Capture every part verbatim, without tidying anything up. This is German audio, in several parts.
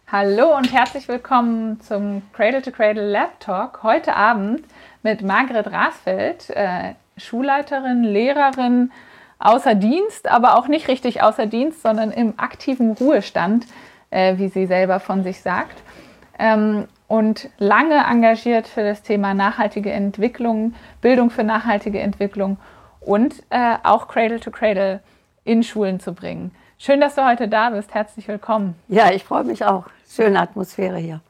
Hallo und herzlich willkommen zum Cradle to Cradle Lab Talk. Heute Abend mit Margret Rasfeld, äh, Schulleiterin, Lehrerin, außer Dienst, aber auch nicht richtig außer Dienst, sondern im aktiven Ruhestand, äh, wie sie selber von sich sagt. Ähm, und lange engagiert für das Thema nachhaltige Entwicklung, Bildung für nachhaltige Entwicklung und äh, auch Cradle to Cradle in Schulen zu bringen. Schön, dass du heute da bist. Herzlich willkommen. Ja, ich freue mich auch. Schöne Atmosphäre hier.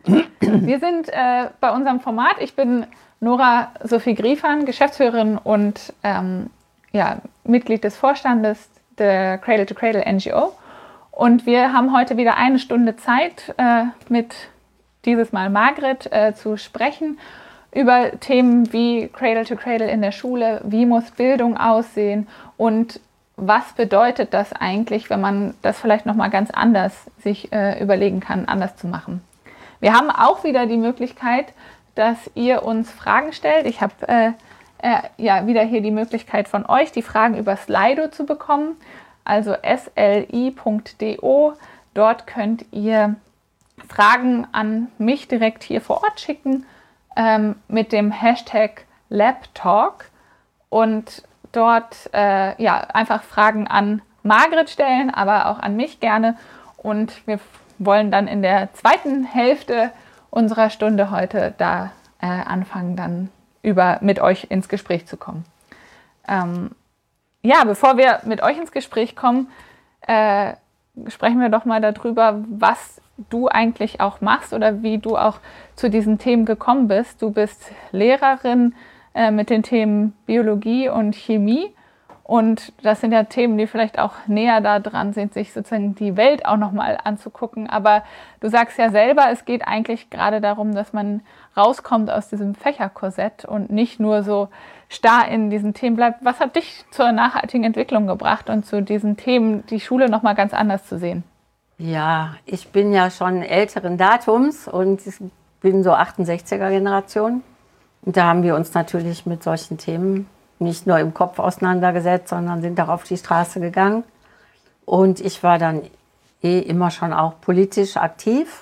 Wir sind äh, bei unserem Format. Ich bin Nora Sophie Griefan, Geschäftsführerin und ähm, ja, Mitglied des Vorstandes der Cradle to Cradle N G O. Und wir haben heute wieder eine Stunde Zeit, äh, mit dieses Mal Margret äh, zu sprechen über Themen wie Cradle to Cradle in der Schule, wie muss Bildung aussehen und was bedeutet das eigentlich, wenn man das vielleicht nochmal ganz anders sich äh, überlegen kann, anders zu machen. Wir haben auch wieder die Möglichkeit, dass ihr uns Fragen stellt. Ich habe äh, äh, ja wieder hier die Möglichkeit von euch, die Fragen über Slido zu bekommen, also S L I Punkt D O. Dort könnt ihr Fragen an mich direkt hier vor Ort schicken ähm, mit dem Hashtag LabTalk und dort äh, ja, einfach Fragen an Margret stellen, aber auch an mich gerne. Und wir wollen dann in der zweiten Hälfte unserer Stunde heute da äh, anfangen, dann über mit euch ins Gespräch zu kommen. Ähm, ja, bevor wir mit euch ins Gespräch kommen, äh, sprechen wir doch mal darüber, was du eigentlich auch machst oder wie du auch zu diesen Themen gekommen bist. Du bist Lehrerin mit den Themen Biologie und Chemie. Und das sind ja Themen, die vielleicht auch näher da dran sind, sich sozusagen die Welt auch nochmal anzugucken. Aber du sagst ja selber, es geht eigentlich gerade darum, dass man rauskommt aus diesem Fächerkorsett und nicht nur so starr in diesen Themen bleibt. Was hat dich zur nachhaltigen Entwicklung gebracht und zu diesen Themen, die Schule nochmal ganz anders zu sehen? Ja, ich bin ja schon älteren Datums und ich bin so achtundsechziger Generation. Und da haben wir uns natürlich mit solchen Themen nicht nur im Kopf auseinandergesetzt, sondern sind auch auf die Straße gegangen. Und ich war dann eh immer schon auch politisch aktiv.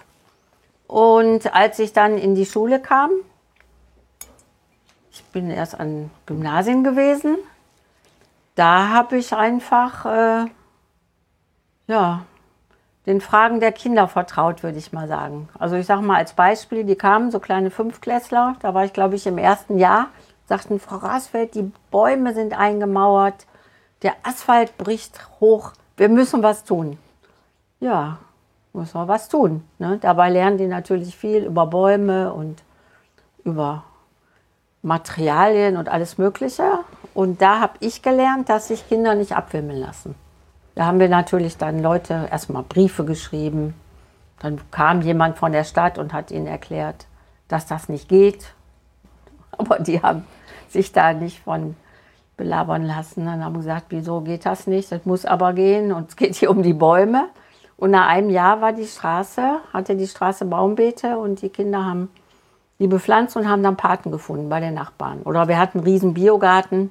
Und als ich dann in die Schule kam, ich bin erst an Gymnasien gewesen, da habe ich einfach äh, ja, den Fragen der Kinder vertraut, würde ich mal sagen. Also ich sage mal als Beispiel, die kamen, so kleine Fünftklässler, da war ich glaube ich im ersten Jahr, sagten, Frau Rasfeld, die Bäume sind eingemauert, der Asphalt bricht hoch, wir müssen was tun. Ja, müssen wir was tun. Ne? Dabei lernen die natürlich viel über Bäume und über Materialien und alles Mögliche. Und da habe ich gelernt, dass sich Kinder nicht abwimmeln lassen. Da haben wir natürlich dann Leute erstmal Briefe geschrieben. Dann kam jemand von der Stadt und hat ihnen erklärt, dass das nicht geht. Aber die haben sich da nicht von belabern lassen. Dann haben wir gesagt, wieso geht das nicht? Das muss aber gehen und es geht hier um die Bäume. Und nach einem Jahr war die Straße, hatte die Straße Baumbeete und die Kinder haben die bepflanzt und haben dann Paten gefunden bei den Nachbarn. Oder wir hatten einen riesen Biogarten.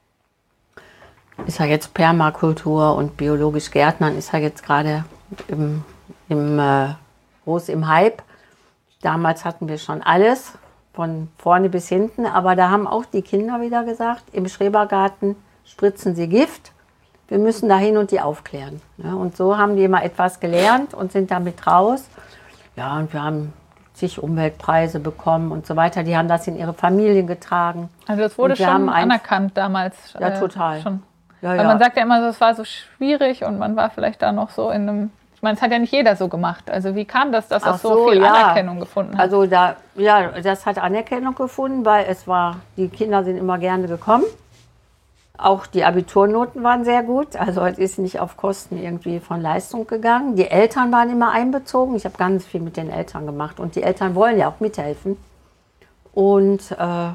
Ist ja jetzt Permakultur und biologisch Gärtnern, ist ja jetzt gerade im, im, äh, groß im Hype. Damals hatten wir schon alles, von vorne bis hinten, aber da haben auch die Kinder wieder gesagt, im Schrebergarten spritzen sie Gift, wir müssen dahin und die aufklären. Ja, und so haben die immer etwas gelernt und sind damit raus. Ja, und wir haben zig Umweltpreise bekommen und so weiter, die haben das in ihre Familien getragen. Also das wurde schon anerkannt damals. Ja, total. Äh, schon. Ja, Weil ja. man sagt ja immer, es war so schwierig und man war vielleicht da noch so in einem, ich meine, es hat ja nicht jeder so gemacht. Also wie kam das, dass das so, so viel ja. Anerkennung gefunden hat? Also da, ja, das hat Anerkennung gefunden, weil es war, die Kinder sind immer gerne gekommen. Auch die Abiturnoten waren sehr gut, also es ist nicht auf Kosten irgendwie von Leistung gegangen. Die Eltern waren immer einbezogen, ich habe ganz viel mit den Eltern gemacht und die Eltern wollen ja auch mithelfen. Und äh,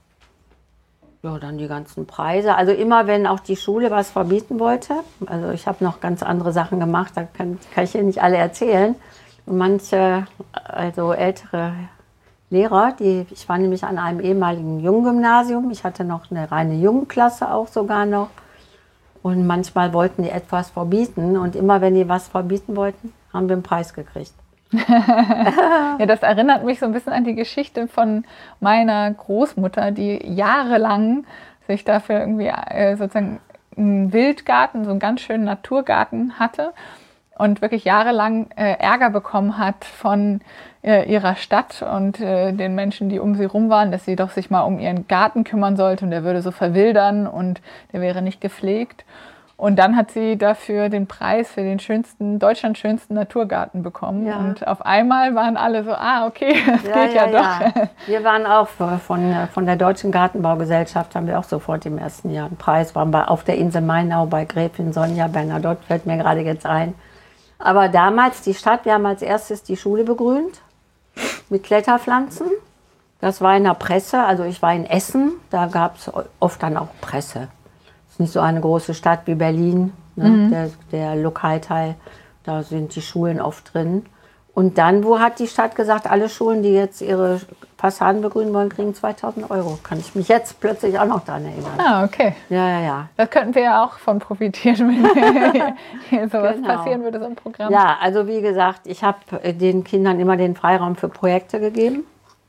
ja, dann die ganzen Preise. Also immer, wenn auch die Schule was verbieten wollte, also ich habe noch ganz andere Sachen gemacht, da kann, kann ich hier nicht alle erzählen. Und manche, also ältere Lehrer, die, ich war nämlich an einem ehemaligen Junggymnasium, ich hatte noch eine reine Jungenklasse auch sogar noch. Und manchmal wollten die etwas verbieten und immer wenn die was verbieten wollten, haben wir einen Preis gekriegt. Ja, das erinnert mich so ein bisschen an die Geschichte von meiner Großmutter, die jahrelang sich dafür irgendwie äh, sozusagen einen Wildgarten, so einen ganz schönen Naturgarten hatte und wirklich jahrelang äh, Ärger bekommen hat von äh, ihrer Stadt und äh, den Menschen, die um sie rum waren, dass sie doch sich mal um ihren Garten kümmern sollte und der würde so verwildern und der wäre nicht gepflegt. Und dann hat sie dafür den Preis für den schönsten, Deutschlands schönsten Naturgarten bekommen. Ja. Und auf einmal waren alle so, ah, okay, das ja, geht ja, ja doch. Ja. Wir waren auch von, von der Deutschen Gartenbaugesellschaft, haben wir auch sofort im ersten Jahr einen Preis. Waren wir auf der Insel Mainau bei Gräfin Sonja Bernadotte, fällt mir gerade jetzt ein. Aber damals die Stadt, wir haben als erstes die Schule begrünt mit Kletterpflanzen. Das war in der Presse, also ich war in Essen, da gab es oft dann auch Presse. Nicht so eine große Stadt wie Berlin, ne? mhm. der, der Lokalteil, da sind die Schulen oft drin. Und dann, wo hat die Stadt gesagt, alle Schulen, die jetzt ihre Fassaden begrünen wollen, kriegen zweitausend Euro. Kann ich mich jetzt plötzlich auch noch daran erinnern. Ah, okay. Ja, ja, ja. Da könnten wir ja auch von profitieren, wenn hier sowas genau. passieren würde, so ein Programm. Ja, also wie gesagt, ich habe den Kindern immer den Freiraum für Projekte gegeben.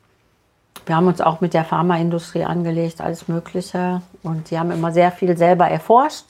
Wir haben uns auch mit der Pharmaindustrie angelegt, alles Mögliche. Und die haben immer sehr viel selber erforscht.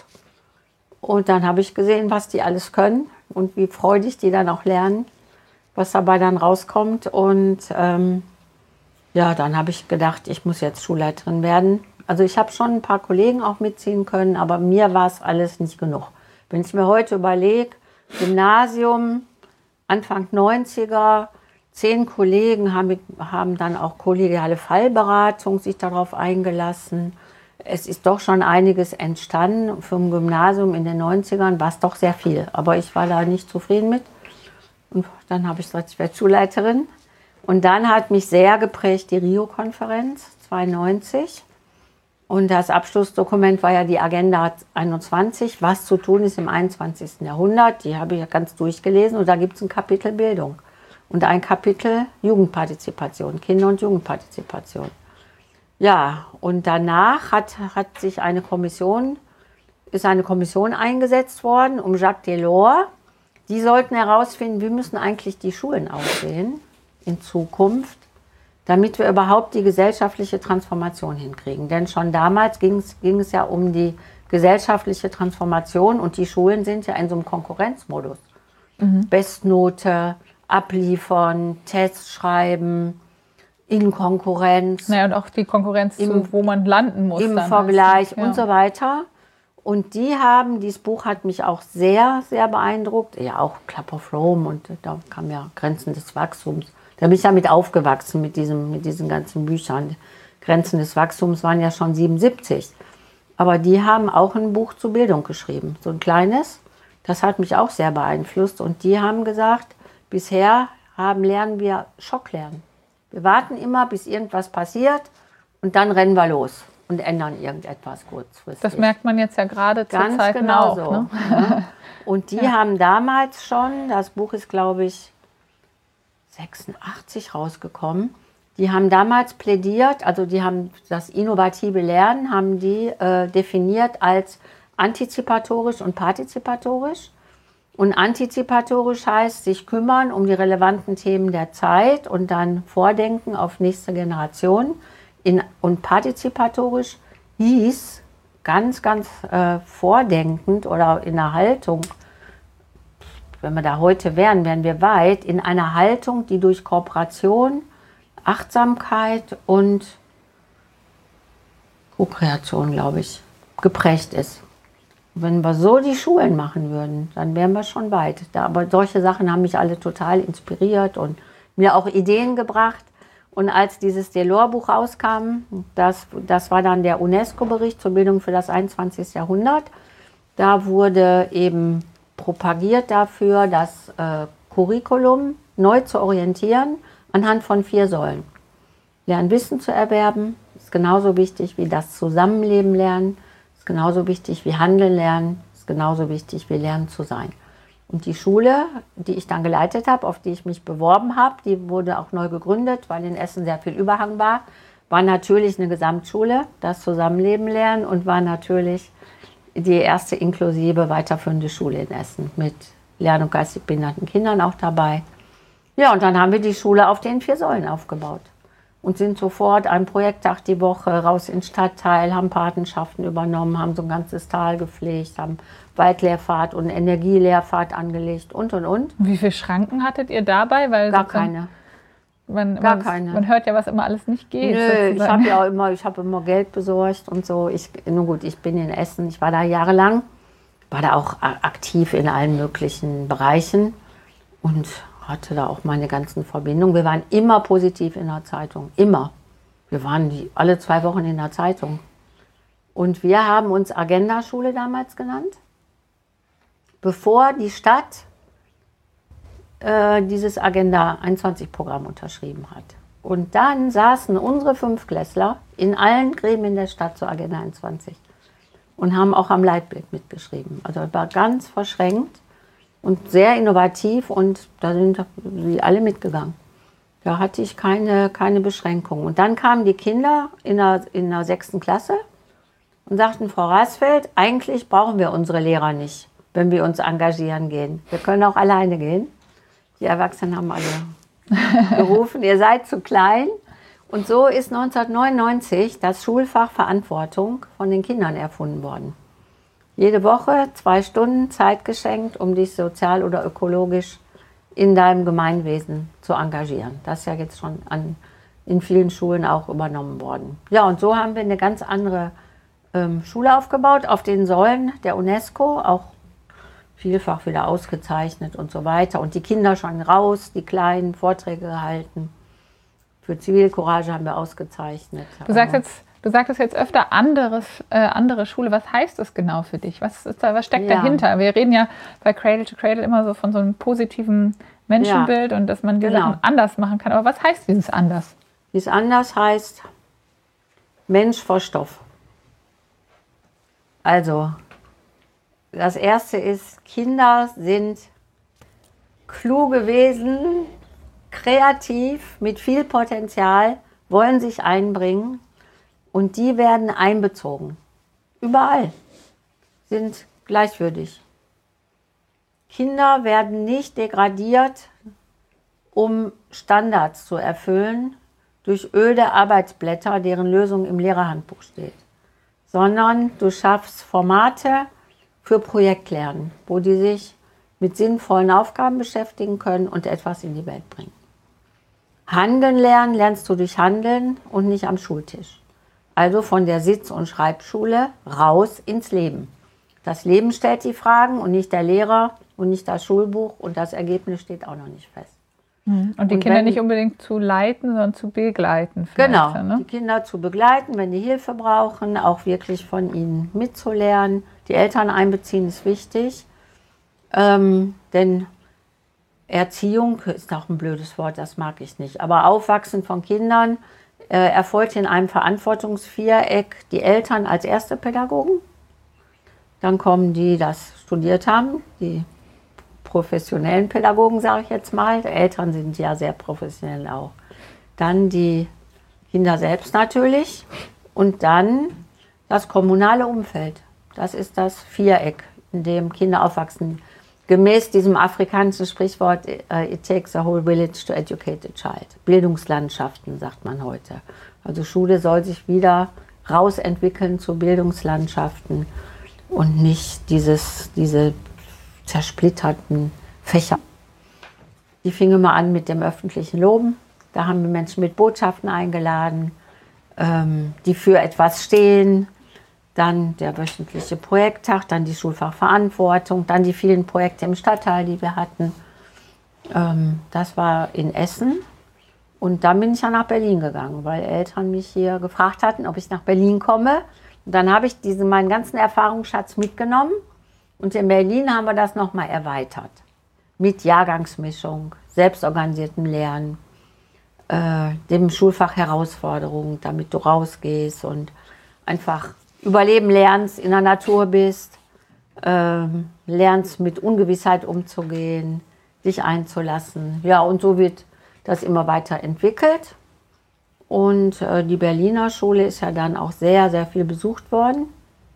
Und dann habe ich gesehen, was die alles können und wie freudig die dann auch lernen, was dabei dann rauskommt. Und ähm, ja, dann habe ich gedacht, ich muss jetzt Schulleiterin werden. Also ich habe schon ein paar Kollegen auch mitziehen können, aber mir war es alles nicht genug. Wenn ich mir heute überlege, Gymnasium, Anfang neunziger, Zehn Kollegen haben, haben dann auch kollegiale Fallberatung sich darauf eingelassen. Es ist doch schon einiges entstanden. Für ein Gymnasium in den neunzigern war es doch sehr viel. Aber ich war da nicht zufrieden mit. Und dann habe ich gesagt, ich werde Schulleiterin. Und dann hat mich sehr geprägt die Rio-Konferenz zweiundneunzig. Und das Abschlussdokument war ja die Agenda einundzwanzig, was zu tun ist im einundzwanzigsten Jahrhundert. Die habe ich ja ganz durchgelesen und da gibt es ein Kapitel Bildung. Und ein Kapitel Jugendpartizipation, Kinder- und Jugendpartizipation. Ja, und danach hat, hat sich eine Kommission, ist eine Kommission eingesetzt worden um Jacques Delors. Die sollten herausfinden, wie müssen eigentlich die Schulen aussehen in Zukunft, damit wir überhaupt die gesellschaftliche Transformation hinkriegen. Denn schon damals ging es, ging es ja um die gesellschaftliche Transformation und die Schulen sind ja in so einem Konkurrenzmodus. Mhm. Bestnote, abliefern, Tests schreiben, in Konkurrenz. Naja, und auch die Konkurrenz, im, zu, wo man landen muss. Im dann Vergleich ja. und so weiter. Und die haben, dieses Buch hat mich auch sehr, sehr beeindruckt. Ja, auch Club of Rome und da kam ja Grenzen des Wachstums. Da bin ich damit aufgewachsen mit, diesem, mit diesen ganzen Büchern. Grenzen des Wachstums waren ja schon siebenundsiebzig. Aber die haben auch ein Buch zur Bildung geschrieben, so ein kleines. Das hat mich auch sehr beeinflusst. Und die haben gesagt, bisher haben, lernen wir Schocklernen. Wir warten immer, bis irgendwas passiert und dann rennen wir los und ändern irgendetwas kurzfristig. Das merkt man jetzt ja gerade zur Ganz Zeit genau auch. So. Ne? Ja. Und die ja. haben damals schon, das Buch ist glaube ich sechsundachtzig rausgekommen, die haben damals plädiert, also die haben das innovative Lernen, haben die äh, definiert als antizipatorisch und partizipatorisch. Und antizipatorisch heißt, sich kümmern um die relevanten Themen der Zeit und dann vordenken auf nächste Generation. In, und partizipatorisch hieß ganz, ganz äh, vordenkend oder in einer Haltung, wenn wir da heute wären, wären wir weit, in einer Haltung, die durch Kooperation, Achtsamkeit und Co-Kreation, glaube ich, geprägt ist. Wenn wir so die Schulen machen würden, dann wären wir schon weit. Da, aber solche Sachen haben mich alle total inspiriert und mir auch Ideen gebracht. Und als dieses Delors-Buch rauskam, das, das war dann der UNESCO-Bericht zur Bildung für das einundzwanzigste Jahrhundert, da wurde eben propagiert dafür, das äh, Curriculum neu zu orientieren anhand von vier Säulen. Lernen, Wissen zu erwerben, ist genauso wichtig wie das Zusammenleben lernen. Genauso wichtig wie Handeln lernen, ist genauso wichtig wie Lernen zu sein. Und die Schule, die ich dann geleitet habe, auf die ich mich beworben habe, die wurde auch neu gegründet, weil in Essen sehr viel Überhang war, war natürlich eine Gesamtschule, das Zusammenleben lernen und war natürlich die erste inklusive weiterführende Schule in Essen mit lern- und geistig behinderten Kindern auch dabei. Ja, und dann haben wir die Schule auf den vier Säulen aufgebaut und sind sofort einen Projekttag die Woche raus ins Stadtteil, haben Patenschaften übernommen, haben so ein ganzes Tal gepflegt, haben Waldlehrfahrt und Energielehrfahrt angelegt und, und, und. Wie viele Schranken hattet ihr dabei? Weil Gar keine. Man, Gar man, keine. Man hört ja, was immer alles nicht geht. Nö, sozusagen. ich habe ja auch immer, ich habe immer Geld besorgt und so. Ich, nun gut, ich bin in Essen, ich war da jahrelang, war da auch aktiv in allen möglichen Bereichen und hatte da auch meine ganzen Verbindungen. Wir waren immer positiv in der Zeitung, immer. Wir waren die, alle zwei Wochen in der Zeitung. Und wir haben uns Agenda-Schule damals genannt, bevor die Stadt äh, dieses Agenda einundzwanzig-Programm unterschrieben hat. Und dann saßen unsere Fünftklässler in allen Gremien der Stadt zur Agenda einundzwanzig und haben auch am Leitbild mitgeschrieben. Also es war ganz verschränkt und sehr innovativ und da sind sie alle mitgegangen. Da hatte ich keine, keine Beschränkung. Und dann kamen die Kinder in der, in der sechsten Klasse und sagten, Frau Rasfeld, eigentlich brauchen wir unsere Lehrer nicht, wenn wir uns engagieren gehen. Wir können auch alleine gehen. Die Erwachsenen haben alle gerufen, ihr seid zu klein. Und so ist neunzehnhundertneunundneunzig das Schulfach Verantwortung von den Kindern erfunden worden. Jede Woche zwei Stunden Zeit geschenkt, um dich sozial oder ökologisch in deinem Gemeinwesen zu engagieren. Das ist ja jetzt schon an, in vielen Schulen auch übernommen worden. Ja, und so haben wir eine ganz andere ähm, Schule aufgebaut, auf den Säulen der UNESCO, auch vielfach wieder ausgezeichnet und so weiter. Und die Kinder schon raus, die Kleinen, Vorträge gehalten. Für Zivilcourage haben wir ausgezeichnet. Du sagst jetzt, du sagtest jetzt öfter anderes, äh, andere Schule. Was heißt das genau für dich? Was, ist da, was steckt Ja. dahinter? Wir reden ja bei Cradle to Cradle immer so von so einem positiven Menschenbild und dass man die Genau. Sachen anders machen kann. Aber was heißt dieses anders? Dieses anders heißt Mensch vor Stoff. Also, das Erste ist, Kinder sind kluge Wesen, kreativ, mit viel Potenzial, wollen sich einbringen und die werden einbezogen. Überall. Sind gleichwürdig. Kinder werden nicht degradiert, um Standards zu erfüllen, durch öde Arbeitsblätter, deren Lösung im Lehrerhandbuch steht, sondern du schaffst Formate für Projektlernen, wo die sich mit sinnvollen Aufgaben beschäftigen können und etwas in die Welt bringen. Handeln lernen lernst du durch Handeln und nicht am Schultisch. Also von der Sitz- und Schreibschule raus ins Leben. Das Leben stellt die Fragen und nicht der Lehrer und nicht das Schulbuch und das Ergebnis steht auch noch nicht fest. Und die Und Kinder wenn- nicht unbedingt zu leiten, sondern zu begleiten. Genau, vielleicht, ne? die Kinder zu begleiten, wenn die Hilfe brauchen, auch wirklich von ihnen mitzulernen. Die Eltern einbeziehen ist wichtig, ähm, denn Erziehung ist auch ein blödes Wort, das mag ich nicht. Aber Aufwachsen von Kindern äh, erfolgt in einem Verantwortungsviereck. Die Eltern als erste Pädagogen, dann kommen die, die das studiert haben, die professionellen Pädagogen, sage ich jetzt mal. Die Eltern sind ja sehr professionell auch. Dann die Kinder selbst natürlich und dann das kommunale Umfeld. Das ist das Viereck, in dem Kinder aufwachsen. Gemäß diesem afrikanischen Sprichwort, it takes a whole village to educate a child. Bildungslandschaften, sagt man heute. Also Schule soll sich wieder rausentwickeln zu Bildungslandschaften und nicht dieses, diese zersplitterten Fächer. Die fingen mal an mit dem öffentlichen Loben. Da haben wir Menschen mit Botschaften eingeladen, ähm, die für etwas stehen. Dann der wöchentliche Projekttag, dann die Schulfachverantwortung, dann die vielen Projekte im Stadtteil, die wir hatten. Ähm, das war in Essen. Und dann bin ich ja nach Berlin gegangen, weil Eltern mich hier gefragt hatten, ob ich nach Berlin komme. Und dann habe ich diesen, meinen ganzen Erfahrungsschatz mitgenommen. Und in Berlin haben wir das nochmal erweitert. Mit Jahrgangsmischung, selbstorganisiertem Lernen, äh, dem Schulfach Herausforderungen, damit du rausgehst und einfach Überleben lernst, in der Natur bist, ähm, lernst mit Ungewissheit umzugehen, dich einzulassen. Ja, und so wird das immer weiter entwickelt. Und äh, die Berliner Schule ist ja dann auch sehr, sehr viel besucht worden.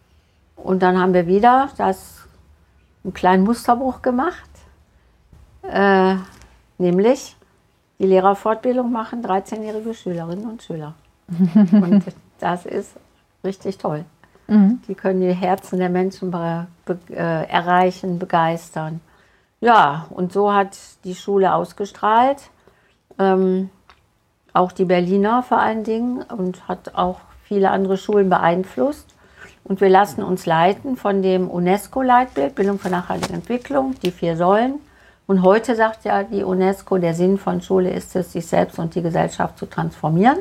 Und dann haben wir wieder das, einen kleinen Musterbruch gemacht, äh, nämlich die Lehrerfortbildung machen dreizehnjährige Schülerinnen und Schüler. Und das ist richtig toll. Mhm. Die können die Herzen der Menschen be be äh, erreichen, begeistern. Ja, und so hat die Schule ausgestrahlt. Ähm, auch die Berliner vor allen Dingen und hat auch viele andere Schulen beeinflusst. Und wir lassen uns leiten von dem UNESCO-Leitbild, Bildung für nachhaltige Entwicklung, die vier Säulen. Und heute sagt ja die UNESCO, der Sinn von Schule ist es, sich selbst und die Gesellschaft zu transformieren,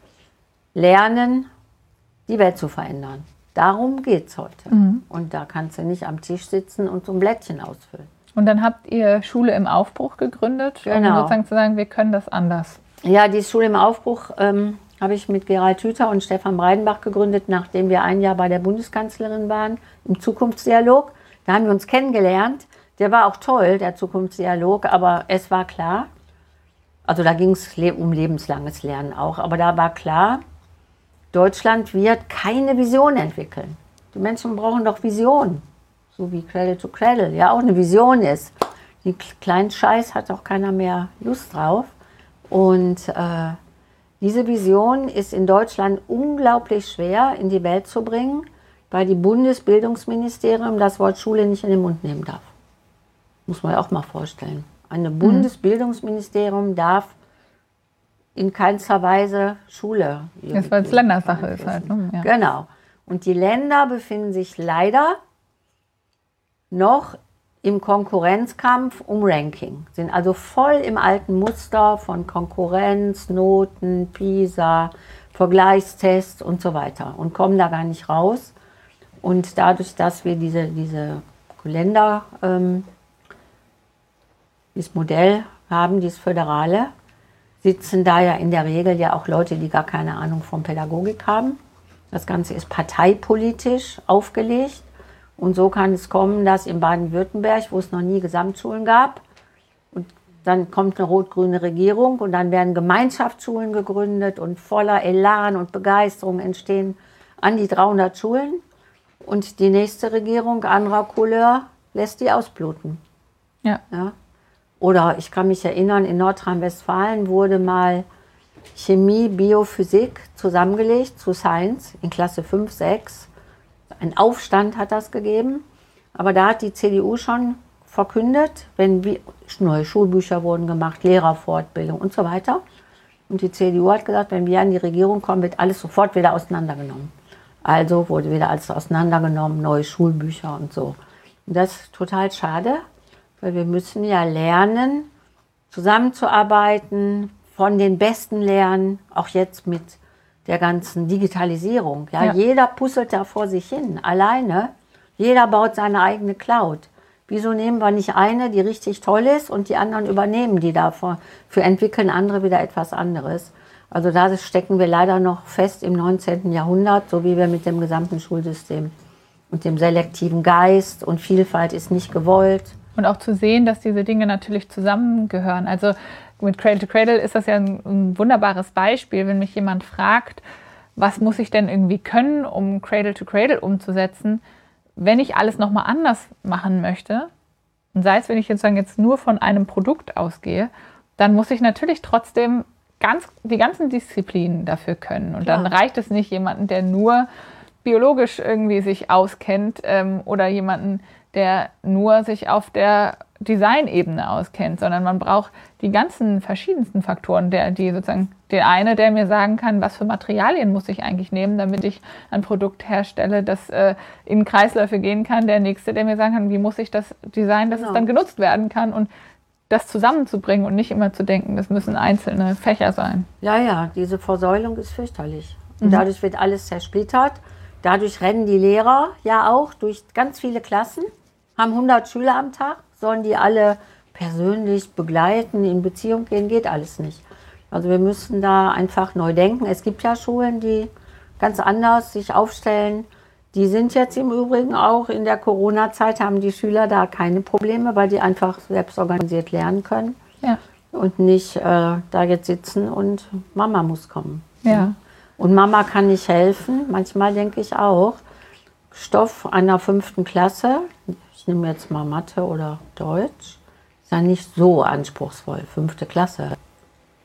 lernen, die Welt zu verändern. Darum geht es heute. Mhm. Und da kannst du nicht am Tisch sitzen und so ein Blättchen ausfüllen. Und dann habt ihr Schule im Aufbruch gegründet, genau. um sozusagen zu sagen, wir können das anders. Ja, die Schule im Aufbruch ähm, habe ich mit Gerald Hüther und Stefan Breidenbach gegründet, nachdem wir ein Jahr bei der Bundeskanzlerin waren, im Zukunftsdialog. Da haben wir uns kennengelernt. Der war auch toll, der Zukunftsdialog, aber es war klar, also da ging es um lebenslanges Lernen auch, aber da war klar, Deutschland wird keine Vision entwickeln. Die Menschen brauchen doch Vision. So wie Cradle to Cradle ja auch eine Vision ist. Die kleinen Scheiß hat auch keiner mehr Lust drauf. Und äh, diese Vision ist in Deutschland unglaublich schwer in die Welt zu bringen, weil die Bundesbildungsministerium das Wort Schule nicht in den Mund nehmen darf. Muss man ja auch mal vorstellen. Ein mhm. Bundesbildungsministerium darf in keinster Weise Schule. Das, weil es Ländersache ist halt. Ne? Ja. Genau. Und die Länder befinden sich leider noch im Konkurrenzkampf um Ranking, sind also voll im alten Muster von Konkurrenz, Noten, PISA, Vergleichstests und so weiter und kommen da gar nicht raus. Und dadurch, dass wir diese, diese Länder, ähm, dieses Modell haben, dieses Föderale, sitzen da ja in der Regel ja auch Leute, die gar keine Ahnung von Pädagogik haben. Das Ganze ist parteipolitisch aufgelegt. Und so kann es kommen, dass in Baden-Württemberg, wo es noch nie Gesamtschulen gab, und dann kommt eine rot-grüne Regierung und dann werden Gemeinschaftsschulen gegründet und voller Elan und Begeisterung entstehen an die dreihundert Schulen. Und die nächste Regierung anderer Couleur lässt die ausbluten. Ja. Ja. Oder ich kann mich erinnern, in Nordrhein-Westfalen wurde mal Chemie, Biophysik zusammengelegt zu Science in Klasse fünf, sechs. Ein Aufstand hat das gegeben, aber da hat die C D U schon verkündet, wenn wir, neue Schulbücher wurden gemacht, Lehrerfortbildung und so weiter. Und die C D U hat gesagt, wenn wir an die Regierung kommen, wird alles sofort wieder auseinandergenommen. Also wurde wieder alles auseinandergenommen, neue Schulbücher und so. Und das ist total schade, weil wir müssen ja lernen, zusammenzuarbeiten, von den Besten lernen, auch jetzt mit der ganzen Digitalisierung. Ja, ja. Jeder puzzelt da vor sich hin, alleine. Jeder baut seine eigene Cloud. Wieso nehmen wir nicht eine, die richtig toll ist und die anderen übernehmen die davor? Für entwickeln andere wieder etwas anderes. Also da stecken wir leider noch fest im neunzehnten Jahrhundert, so wie wir mit dem gesamten Schulsystem und dem selektiven Geist und Vielfalt ist nicht gewollt. Und auch zu sehen, dass diese Dinge natürlich zusammengehören. Also mit Cradle to Cradle ist das ja ein, ein wunderbares Beispiel, wenn mich jemand fragt, was muss ich denn irgendwie können, um Cradle to Cradle umzusetzen, wenn ich alles nochmal anders machen möchte, und sei es, wenn ich jetzt, sagen, jetzt nur von einem Produkt ausgehe, dann muss ich natürlich trotzdem ganz, die ganzen Disziplinen dafür können. Und Klar. Dann reicht es nicht, jemanden, der nur biologisch irgendwie sich auskennt ähm, oder jemanden, der nur sich auf der Designebene auskennt, sondern man braucht die ganzen verschiedensten Faktoren, der, die sozusagen, der eine, der mir sagen kann, was für Materialien muss ich eigentlich nehmen, damit ich ein Produkt herstelle, das äh, in Kreisläufe gehen kann, der nächste, der mir sagen kann, wie muss ich das designen, dass genau. es dann genutzt werden kann und das zusammenzubringen und nicht immer zu denken, das müssen einzelne Fächer sein. Ja, ja, diese Versäulung ist fürchterlich. Und mhm. dadurch wird alles zersplittert. Dadurch rennen die Lehrer ja auch durch ganz viele Klassen, haben hundert Schüler am Tag, sollen die alle persönlich begleiten, in Beziehung gehen, geht alles nicht. Also wir müssen da einfach neu denken. Es gibt ja Schulen, die ganz anders sich aufstellen. Die sind jetzt im Übrigen auch in der Corona-Zeit, haben die Schüler da keine Probleme, weil die einfach selbst organisiert lernen können. Ja. Und nicht äh, da jetzt sitzen und Mama muss kommen. Ja. Und Mama kann nicht helfen. Manchmal denke ich auch, Stoff einer fünften Klasse, ich nehme jetzt mal Mathe oder Deutsch, ist ja nicht so anspruchsvoll, fünfte Klasse.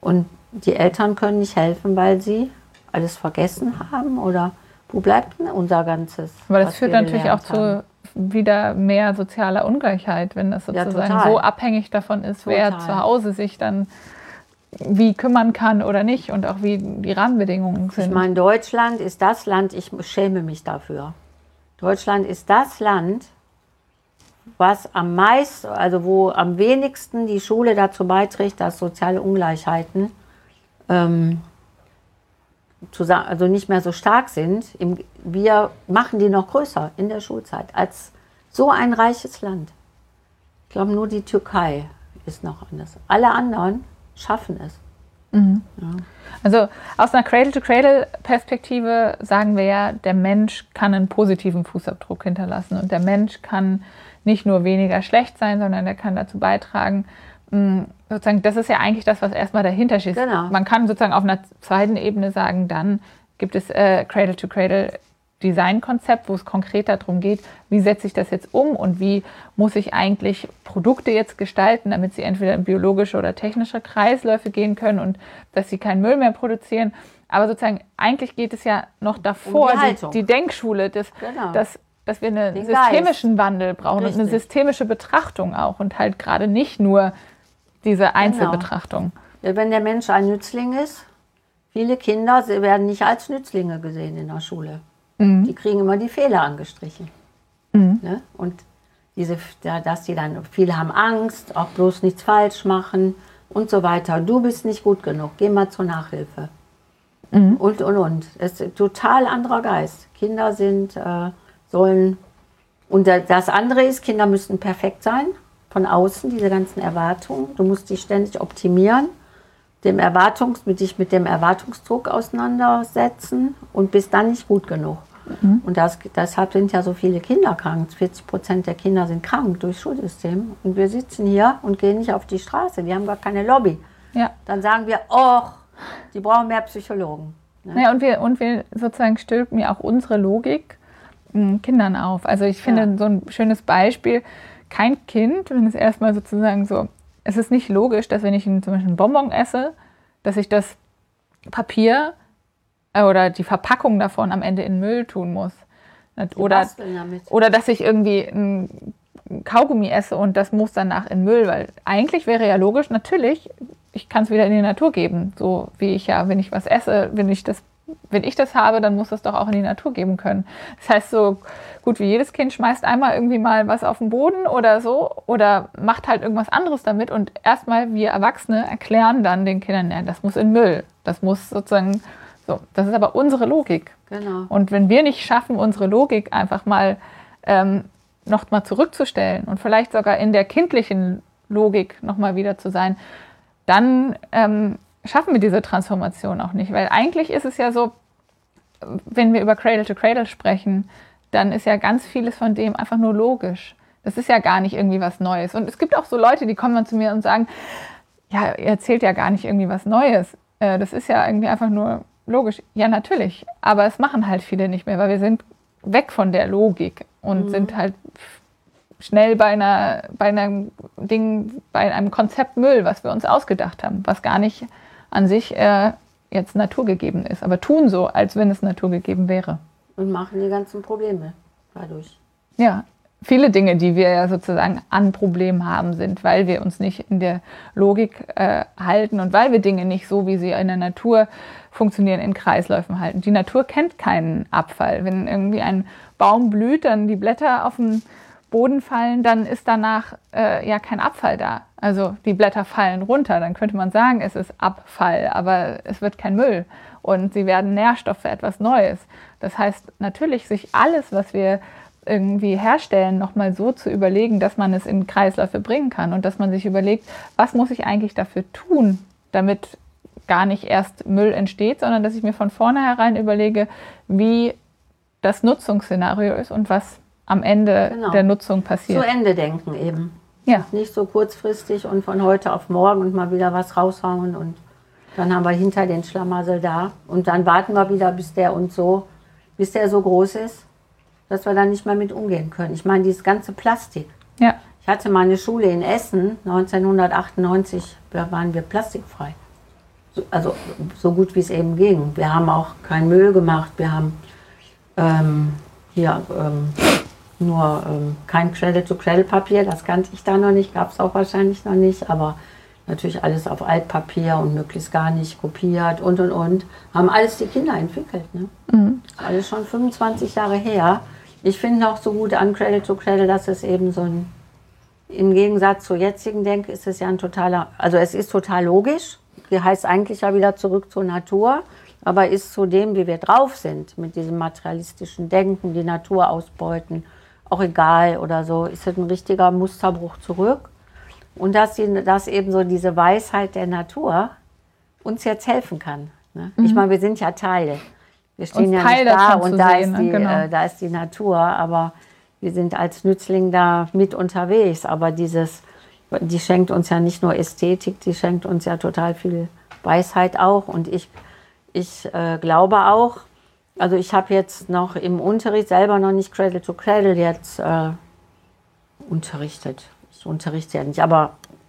Und die Eltern können nicht helfen, weil sie alles vergessen haben oder wo bleibt denn unser ganzes? Aber das führt natürlich auch zu wieder mehr sozialer Ungleichheit, wenn das sozusagen ja, so abhängig davon ist, total. wer zu Hause sich dann wie kümmern kann oder nicht und auch wie die Rahmenbedingungen sind. Ich meine, Deutschland ist das Land, ich schäme mich dafür. Deutschland ist das Land, was am meisten, also wo am wenigsten die Schule dazu beiträgt, dass soziale Ungleichheiten ähm, also nicht mehr so stark sind. Wir machen die noch größer in der Schulzeit als so ein reiches Land. Ich glaube, nur die Türkei ist noch anders. Alle anderen schaffen es. Mhm. Ja. Also aus einer Cradle-to-Cradle-Perspektive sagen wir ja, der Mensch kann einen positiven Fußabdruck hinterlassen und der Mensch kann nicht nur weniger schlecht sein, sondern er kann dazu beitragen, sozusagen, das ist ja eigentlich das, was erstmal dahinter steht. Genau. Man kann sozusagen auf einer zweiten Ebene sagen, dann gibt es äh, Cradle-to-Cradle-Design-Konzept, wo es konkret darum geht, wie setze ich das jetzt um und wie muss ich eigentlich Produkte jetzt gestalten, damit sie entweder in biologische oder technische Kreisläufe gehen können und dass sie keinen Müll mehr produzieren. Aber sozusagen, eigentlich geht es ja noch davor, um die, die, die Denkschule, das, genau. das dass wir einen Den systemischen Geist. Wandel brauchen Richtig. und eine systemische Betrachtung auch und halt gerade nicht nur diese Einzelbetrachtung. Genau. Wenn der Mensch ein Nützling ist, viele Kinder werden nicht als Nützlinge gesehen in der Schule. Mhm. Die kriegen immer die Fehler angestrichen. Mhm. Ne? Und diese, dass die dann, viele haben Angst, auch bloß nichts falsch machen und so weiter. Du bist nicht gut genug, geh mal zur Nachhilfe. Mhm. Und, und, und. Es ist ein total anderer Geist. Kinder sind... Äh, sollen. Und das andere ist, Kinder müssen perfekt sein, von außen, diese ganzen Erwartungen. Du musst dich ständig optimieren, dem Erwartungs, mit dich mit dem Erwartungsdruck auseinandersetzen und bist dann nicht gut genug. Mhm. Und das, deshalb sind ja so viele Kinder krank. vierzig Prozent der Kinder sind krank durchs Schulsystem. Und wir sitzen hier und gehen nicht auf die Straße. Die haben gar keine Lobby. Ja. Dann sagen wir, oh, die brauchen mehr Psychologen. Ne? Ja, und wir, und wir sozusagen stülpen ja auch unsere Logik Kindern auf. Also ich finde ja. so ein schönes Beispiel, kein Kind, wenn es erstmal sozusagen so, es ist nicht logisch, dass wenn ich zum Beispiel einen Bonbon esse, dass ich das Papier äh, oder die Verpackung davon am Ende in Müll tun muss. Oder, oder dass ich irgendwie ein Kaugummi esse und das muss danach in Müll, weil eigentlich wäre ja logisch, natürlich, ich kann es wieder in die Natur geben, so wie ich ja, wenn ich was esse, wenn ich das Wenn ich das habe, dann muss es doch auch in die Natur geben können. Das heißt, so gut wie jedes Kind schmeißt einmal irgendwie mal was auf den Boden oder so oder macht halt irgendwas anderes damit und erstmal wir Erwachsene erklären dann den Kindern, ja, das muss in Müll. Das muss sozusagen, so, das ist aber unsere Logik. Genau. Und wenn wir nicht schaffen, unsere Logik einfach mal ähm, noch mal zurückzustellen und vielleicht sogar in der kindlichen Logik noch mal wieder zu sein, dann ähm, schaffen wir diese Transformation auch nicht. Weil eigentlich ist es ja so, wenn wir über Cradle to Cradle sprechen, dann ist ja ganz vieles von dem einfach nur logisch. Das ist ja gar nicht irgendwie was Neues. Und es gibt auch so Leute, die kommen dann zu mir und sagen, ja, ihr erzählt ja gar nicht irgendwie was Neues. Äh, das ist ja irgendwie einfach nur logisch. Ja, natürlich. Aber es machen halt viele nicht mehr, weil wir sind weg von der Logik und mhm. sind halt schnell bei einer, bei einem Ding, bei einem Konzept Müll, was wir uns ausgedacht haben, was gar nicht an sich äh, jetzt naturgegeben ist, aber tun so, als wenn es naturgegeben wäre. Und machen die ganzen Probleme dadurch. Ja, viele Dinge, die wir ja sozusagen an Problemen haben, sind, weil wir uns nicht in der Logik äh, halten und weil wir Dinge nicht so, wie sie in der Natur funktionieren, in Kreisläufen halten. Die Natur kennt keinen Abfall. Wenn irgendwie ein Baum blüht, dann die Blätter auf den Boden fallen, dann ist danach äh, ja kein Abfall da. Also die Blätter fallen runter, dann könnte man sagen, es ist Abfall, aber es wird kein Müll und sie werden Nährstoff für etwas Neues. Das heißt, natürlich sich alles, was wir irgendwie herstellen, nochmal so zu überlegen, dass man es in Kreisläufe bringen kann und dass man sich überlegt, was muss ich eigentlich dafür tun, damit gar nicht erst Müll entsteht, sondern dass ich mir von vornherein überlege, wie das Nutzungsszenario ist und was am Ende genau. der Nutzung passiert. Zu Ende denken eben. Ja. Nicht so kurzfristig und von heute auf morgen und mal wieder was raushauen und dann haben wir hinter den Schlamassel da und dann warten wir wieder, bis der uns so, bis der so groß ist, dass wir dann nicht mehr mit umgehen können. Ich meine, dieses ganze Plastik. Ja. Ich hatte mal eine Schule in Essen, neunzehnhundertachtundneunzig, da waren wir plastikfrei. so, also so gut wie es eben ging. Wir haben auch keinen Müll gemacht, wir haben ähm, hier ähm, nur ähm, kein Cradle-to-Cradle-Papier, das kannte ich da noch nicht, gab es auch wahrscheinlich noch nicht, aber natürlich alles auf Altpapier und möglichst gar nicht kopiert und und und. Haben alles die Kinder entwickelt. Ne? Mhm. Alles schon fünfundzwanzig Jahre her. Ich finde auch so gut an Cradle to Cradle, dass es eben so ein, im Gegensatz zur jetzigen Denke ist es ja ein totaler, also es ist total logisch. Die heißt eigentlich ja wieder zurück zur Natur, aber ist zu dem, wie wir drauf sind, mit diesem materialistischen Denken, die Natur ausbeuten, auch egal oder so, ist es ein richtiger Musterbruch zurück. Und dass, die, dass eben so diese Weisheit der Natur uns jetzt helfen kann. Ne? Mhm. Ich meine, wir sind ja Teil. Wir stehen uns ja Teil nicht da und da, sehen, ist die, genau. äh, da ist die Natur, aber wir sind als Nützling da mit unterwegs. Aber dieses, die schenkt uns ja nicht nur Ästhetik, die schenkt uns ja total viel Weisheit auch. Und ich, ich äh, glaube auch, also ich habe jetzt noch im Unterricht selber noch nicht Cradle to Cradle jetzt äh, unterrichtet. Ich unterrichte ja nicht, aber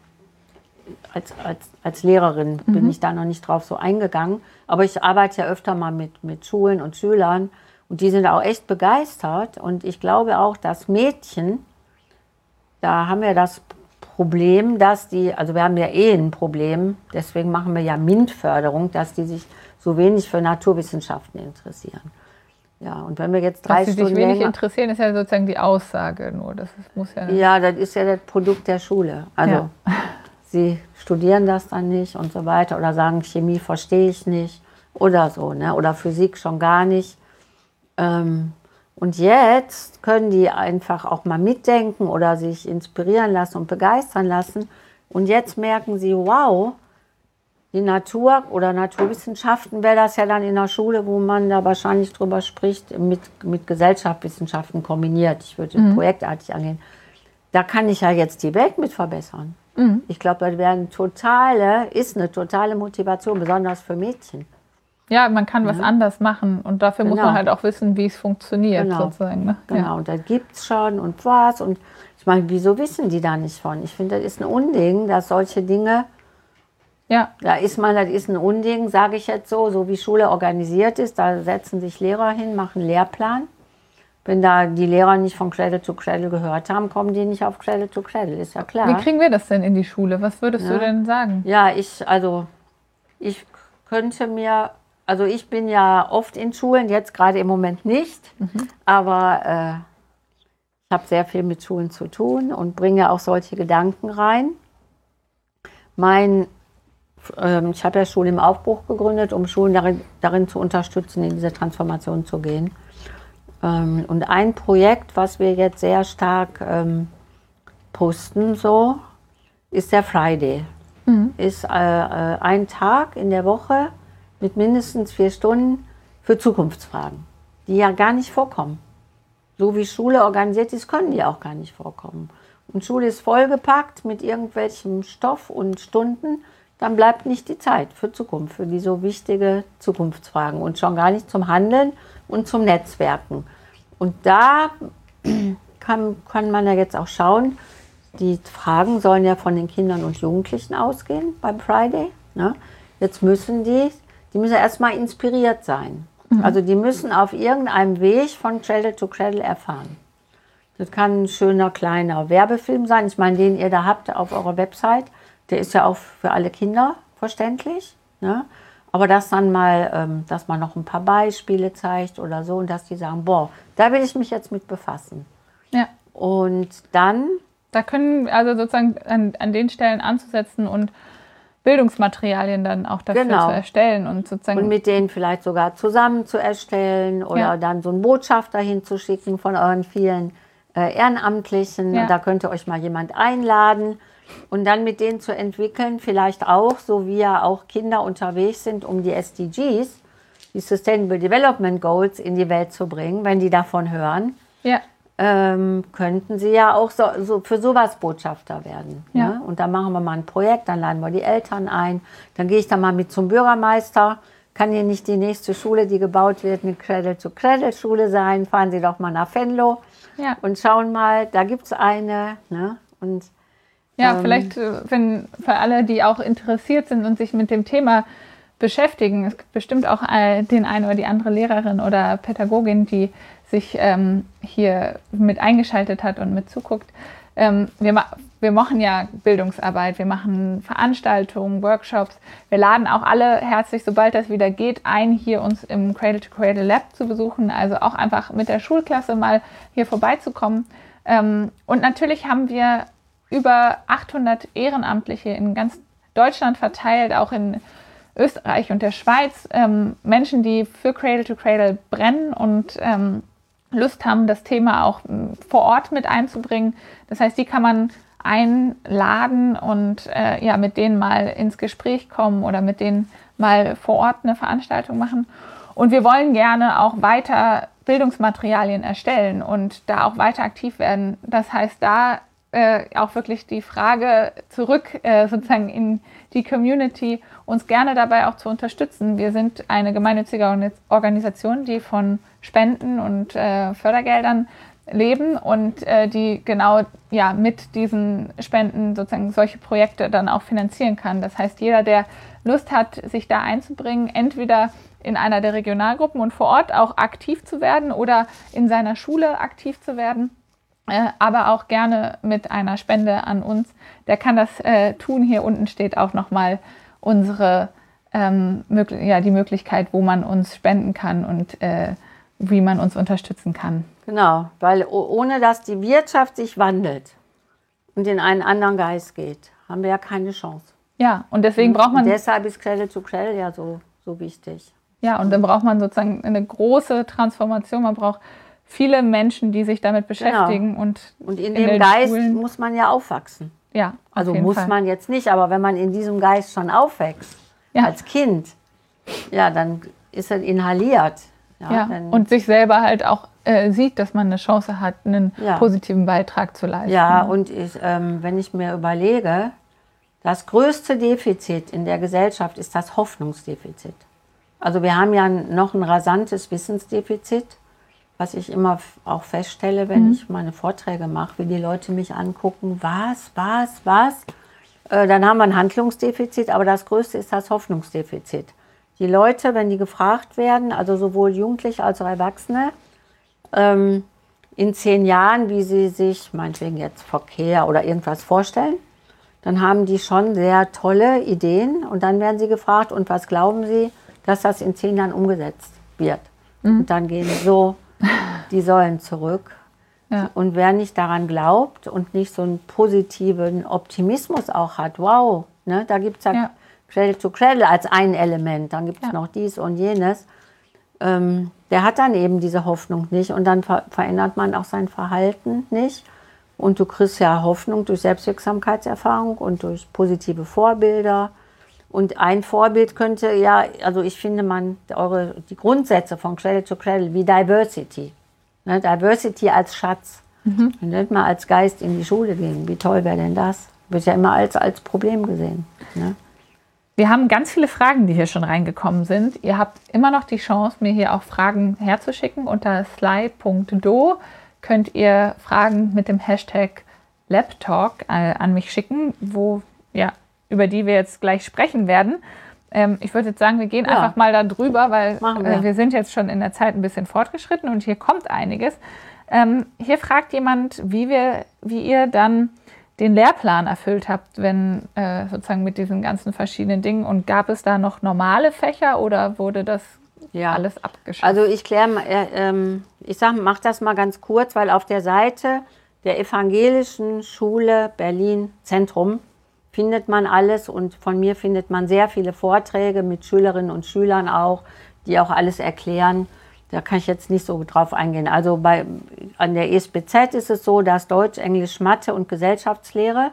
als, als, als Lehrerin mhm. bin ich da noch nicht drauf so eingegangen. Aber ich arbeite ja öfter mal mit, mit Schulen und Schülern und die sind auch echt begeistert. Und ich glaube auch, dass Mädchen, da haben wir das Problem, dass die, also wir haben ja eh ein Problem, deswegen machen wir ja MINT-Förderung, dass die sich so wenig für Naturwissenschaften interessieren. Ja, und wenn wir jetzt drei Dass sie Stunden sich wenig länger, interessieren, ist ja sozusagen die Aussage nur. Das ist, muss ja, ja, das ist ja das Produkt der Schule. Also ja. sie studieren das dann nicht und so weiter oder sagen, Chemie verstehe ich nicht oder so, ne? Oder Physik schon gar nicht. Ähm, und jetzt können die einfach auch mal mitdenken oder sich inspirieren lassen und begeistern lassen. Und jetzt merken sie, wow, die Natur oder Naturwissenschaften wäre das ja dann in der Schule, wo man da wahrscheinlich drüber spricht, mit, mit Gesellschaftswissenschaften kombiniert. Ich würde mhm. projektartig angehen. Da kann ich ja jetzt die Welt mit verbessern. Mhm. Ich glaube, das wäre eine totale, ist eine totale Motivation, besonders für Mädchen. Ja, man kann was ja. anders machen und dafür genau. muss man halt auch wissen, wie es funktioniert. Genau, sozusagen, ne? genau. Ja. Und da gibt es schon und was. Und ich meine, wieso wissen die da nicht von? Ich finde, das ist ein Unding, dass solche Dinge... Ja. Da ist man, das ist ein Unding, sage ich jetzt so, so wie Schule organisiert ist. Da setzen sich Lehrer hin, machen einen Lehrplan. Wenn da die Lehrer nicht von Cradle to Cradle gehört haben, kommen die nicht auf Cradle to Cradle, ist ja klar. Wie kriegen wir das denn in die Schule? Was würdest ja. du denn sagen? Ja, ich, also, ich könnte mir, also ich bin ja oft in Schulen, jetzt gerade im Moment nicht, mhm. aber äh, ich habe sehr viel mit Schulen zu tun und bringe auch solche Gedanken rein. Mein Ich habe ja Schulen im Aufbruch gegründet, um Schulen darin, darin zu unterstützen, in diese Transformation zu gehen. Und ein Projekt, was wir jetzt sehr stark ähm, posten, so, ist der Friday. Mhm. Ist äh, ein Tag in der Woche mit mindestens vier Stunden für Zukunftsfragen, die ja gar nicht vorkommen. So wie Schule organisiert ist, können die auch gar nicht vorkommen. Und Schule ist vollgepackt mit irgendwelchem Stoff und Stunden, dann bleibt nicht die Zeit für Zukunft, für die so wichtige Zukunftsfragen und schon gar nicht zum Handeln und zum Netzwerken. Und da kann, kann man ja jetzt auch schauen, die Fragen sollen ja von den Kindern und Jugendlichen ausgehen beim Friday. Ne? Jetzt müssen die, die müssen erstmal inspiriert sein. Mhm. Also die müssen auf irgendeinem Weg von Cradle to Cradle erfahren. Das kann ein schöner kleiner Werbefilm sein, ich meine, den ihr da habt auf eurer Website. Der ist ja auch für alle Kinder verständlich, ne? Aber dass dann mal, ähm, dass man noch ein paar Beispiele zeigt oder so und dass die sagen, boah, da will ich mich jetzt mit befassen. Ja. Und dann... Da können also sozusagen an, an den Stellen anzusetzen und Bildungsmaterialien dann auch dafür genau. zu erstellen. Und, sozusagen und mit denen vielleicht sogar zusammen zu erstellen oder ja. dann so einen Botschafter hinzuschicken von euren vielen äh, Ehrenamtlichen. Ja. Und da könnt ihr euch mal jemand einladen. Und dann mit denen zu entwickeln, vielleicht auch, so wie ja auch Kinder unterwegs sind, um die S D Gs, die Sustainable Development Goals, in die Welt zu bringen, wenn die davon hören, ja. ähm, könnten sie ja auch so, so für sowas Botschafter werden. Ja. Ne? Und dann machen wir mal ein Projekt, dann laden wir die Eltern ein, dann gehe ich da mal mit zum Bürgermeister, kann hier nicht die nächste Schule, die gebaut wird, eine Cradle-to-Cradle-Schule sein, fahren Sie doch mal nach Venlo ja. und schauen mal, da gibt es eine, ne? Und ja, vielleicht wenn für alle, die auch interessiert sind und sich mit dem Thema beschäftigen. Es gibt bestimmt auch äh, den einen oder die andere Lehrerin oder Pädagogin, die sich ähm, hier mit eingeschaltet hat und mit zuguckt. Ähm, wir, ma wir machen ja Bildungsarbeit, wir machen Veranstaltungen, Workshops. Wir laden auch alle herzlich, sobald das wieder geht, ein, hier uns im Cradle to Cradle Lab zu besuchen. Also auch einfach mit der Schulklasse mal hier vorbeizukommen. Ähm, und natürlich haben wir über achthundert Ehrenamtliche in ganz Deutschland verteilt, auch in Österreich und der Schweiz, ähm, Menschen, die für Cradle to Cradle brennen und ähm, Lust haben, das Thema auch ähm, vor Ort mit einzubringen. Das heißt, die kann man einladen und äh, ja, mit denen mal ins Gespräch kommen oder mit denen mal vor Ort eine Veranstaltung machen. Und wir wollen gerne auch weiter Bildungsmaterialien erstellen und da auch weiter aktiv werden. Das heißt, da äh, auch wirklich die Frage zurück äh, sozusagen in die Community, uns gerne dabei auch zu unterstützen. Wir sind eine gemeinnützige Organisation, die von Spenden und äh, Fördergeldern leben und äh, die genau ja, mit diesen Spenden sozusagen solche Projekte dann auch finanzieren kann. Das heißt, jeder, der Lust hat, sich da einzubringen, entweder in einer der Regionalgruppen und vor Ort auch aktiv zu werden oder in seiner Schule aktiv zu werden, äh, aber auch gerne mit einer Spende an uns, der kann das äh, tun. Hier unten steht auch nochmal unsere, ähm, ja, die Möglichkeit, wo man uns spenden kann und äh, wie man uns unterstützen kann. Genau, weil ohne dass die Wirtschaft sich wandelt und in einen anderen Geist geht, haben wir ja keine Chance. Ja, und deswegen braucht man... Und deshalb ist Cradle to Cradle ja so, so wichtig. Ja, und dann braucht man sozusagen eine große Transformation. Man braucht viele Menschen, die sich damit beschäftigen. Genau. Und, und in, in dem Geist Schulen muss man ja aufwachsen. Ja, also muss Fall. man jetzt nicht, aber wenn man in diesem Geist schon aufwächst, ja. als Kind, ja, dann ist er inhaliert. Ja, ja. Und sich selber halt auch äh, sieht, dass man eine Chance hat, einen ja. positiven Beitrag zu leisten. Ja, und ich, ähm, wenn ich mir überlege, das größte Defizit in der Gesellschaft ist das Hoffnungsdefizit. Also wir haben ja noch ein rasantes Wissensdefizit, was ich immer auch feststelle, wenn mhm. ich meine Vorträge mache, wie die Leute mich angucken, was, was, was. Äh, dann haben wir ein Handlungsdefizit, aber das größte ist das Hoffnungsdefizit. Die Leute, wenn die gefragt werden, also sowohl Jugendliche als auch Erwachsene, ähm, in zehn Jahren, wie sie sich, meinetwegen jetzt Verkehr oder irgendwas vorstellen, dann haben die schon sehr tolle Ideen und dann werden sie gefragt, und was glauben sie, dass das in zehn Jahren umgesetzt wird? Mhm. Und dann gehen so die Säulen zurück. Ja. Und wer nicht daran glaubt und nicht so einen positiven Optimismus auch hat, wow, ne, da gibt es ja, ja Cradle to Cradle als ein Element, dann gibt es ja. noch dies und jenes, ähm, der hat dann eben diese Hoffnung nicht und dann ver verändert man auch sein Verhalten nicht. Und du kriegst ja Hoffnung durch Selbstwirksamkeitserfahrung und durch positive Vorbilder. Und ein Vorbild könnte ja, also ich finde, man eure, die Grundsätze von Cradle to Cradle wie Diversity, ne, Diversity als Schatz, mhm. nicht mal als Geist in die Schule gehen. Wie toll wäre denn das? Wird ja immer als, als Problem gesehen. Ne? Wir haben ganz viele Fragen, die hier schon reingekommen sind. Ihr habt immer noch die Chance, mir hier auch Fragen herzuschicken. Unter sly punkt do könnt ihr Fragen mit dem Hashtag LabTalk äh, an mich schicken, wo, ja, über die wir jetzt gleich sprechen werden. Ähm, ich würde jetzt sagen, wir gehen ja. einfach mal da drüber, weil wir. Äh, wir sind jetzt schon in der Zeit ein bisschen fortgeschritten und hier kommt einiges. Ähm, hier fragt jemand, wie, wir, wie ihr dann den Lehrplan erfüllt habt, wenn äh, sozusagen mit diesen ganzen verschiedenen Dingen. Und gab es da noch normale Fächer oder wurde das ja alles abgeschafft? Also ich kläre, äh, ähm, ich sag, mach das mal ganz kurz, weil auf der Seite der Evangelischen Schule Berlin Zentrum findet man alles und von mir findet man sehr viele Vorträge mit Schülerinnen und Schülern auch, die auch alles erklären. Da kann ich jetzt nicht so drauf eingehen. Also bei, an der E S B Z ist es so, dass Deutsch, Englisch, Mathe und Gesellschaftslehre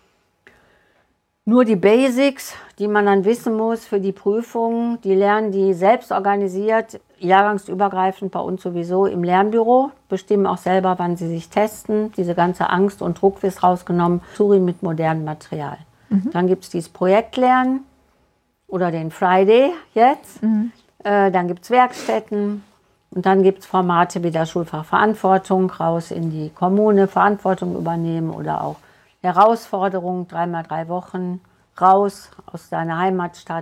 nur die Basics, die man dann wissen muss für die Prüfungen, die lernen die selbst organisiert, jahrgangsübergreifend bei uns sowieso im Lernbüro, bestimmen auch selber, wann sie sich testen. Diese ganze Angst und Druck wird rausgenommen, Turing mit modernem Material. Mhm. Dann gibt es dieses Projektlernen oder den Friday jetzt. Mhm. Äh, dann gibt es Werkstätten. Und dann gibt es Formate wie der Schulfach Verantwortung, raus in die Kommune, Verantwortung übernehmen oder auch Herausforderungen, dreimal drei Wochen, raus aus deiner Heimatstadt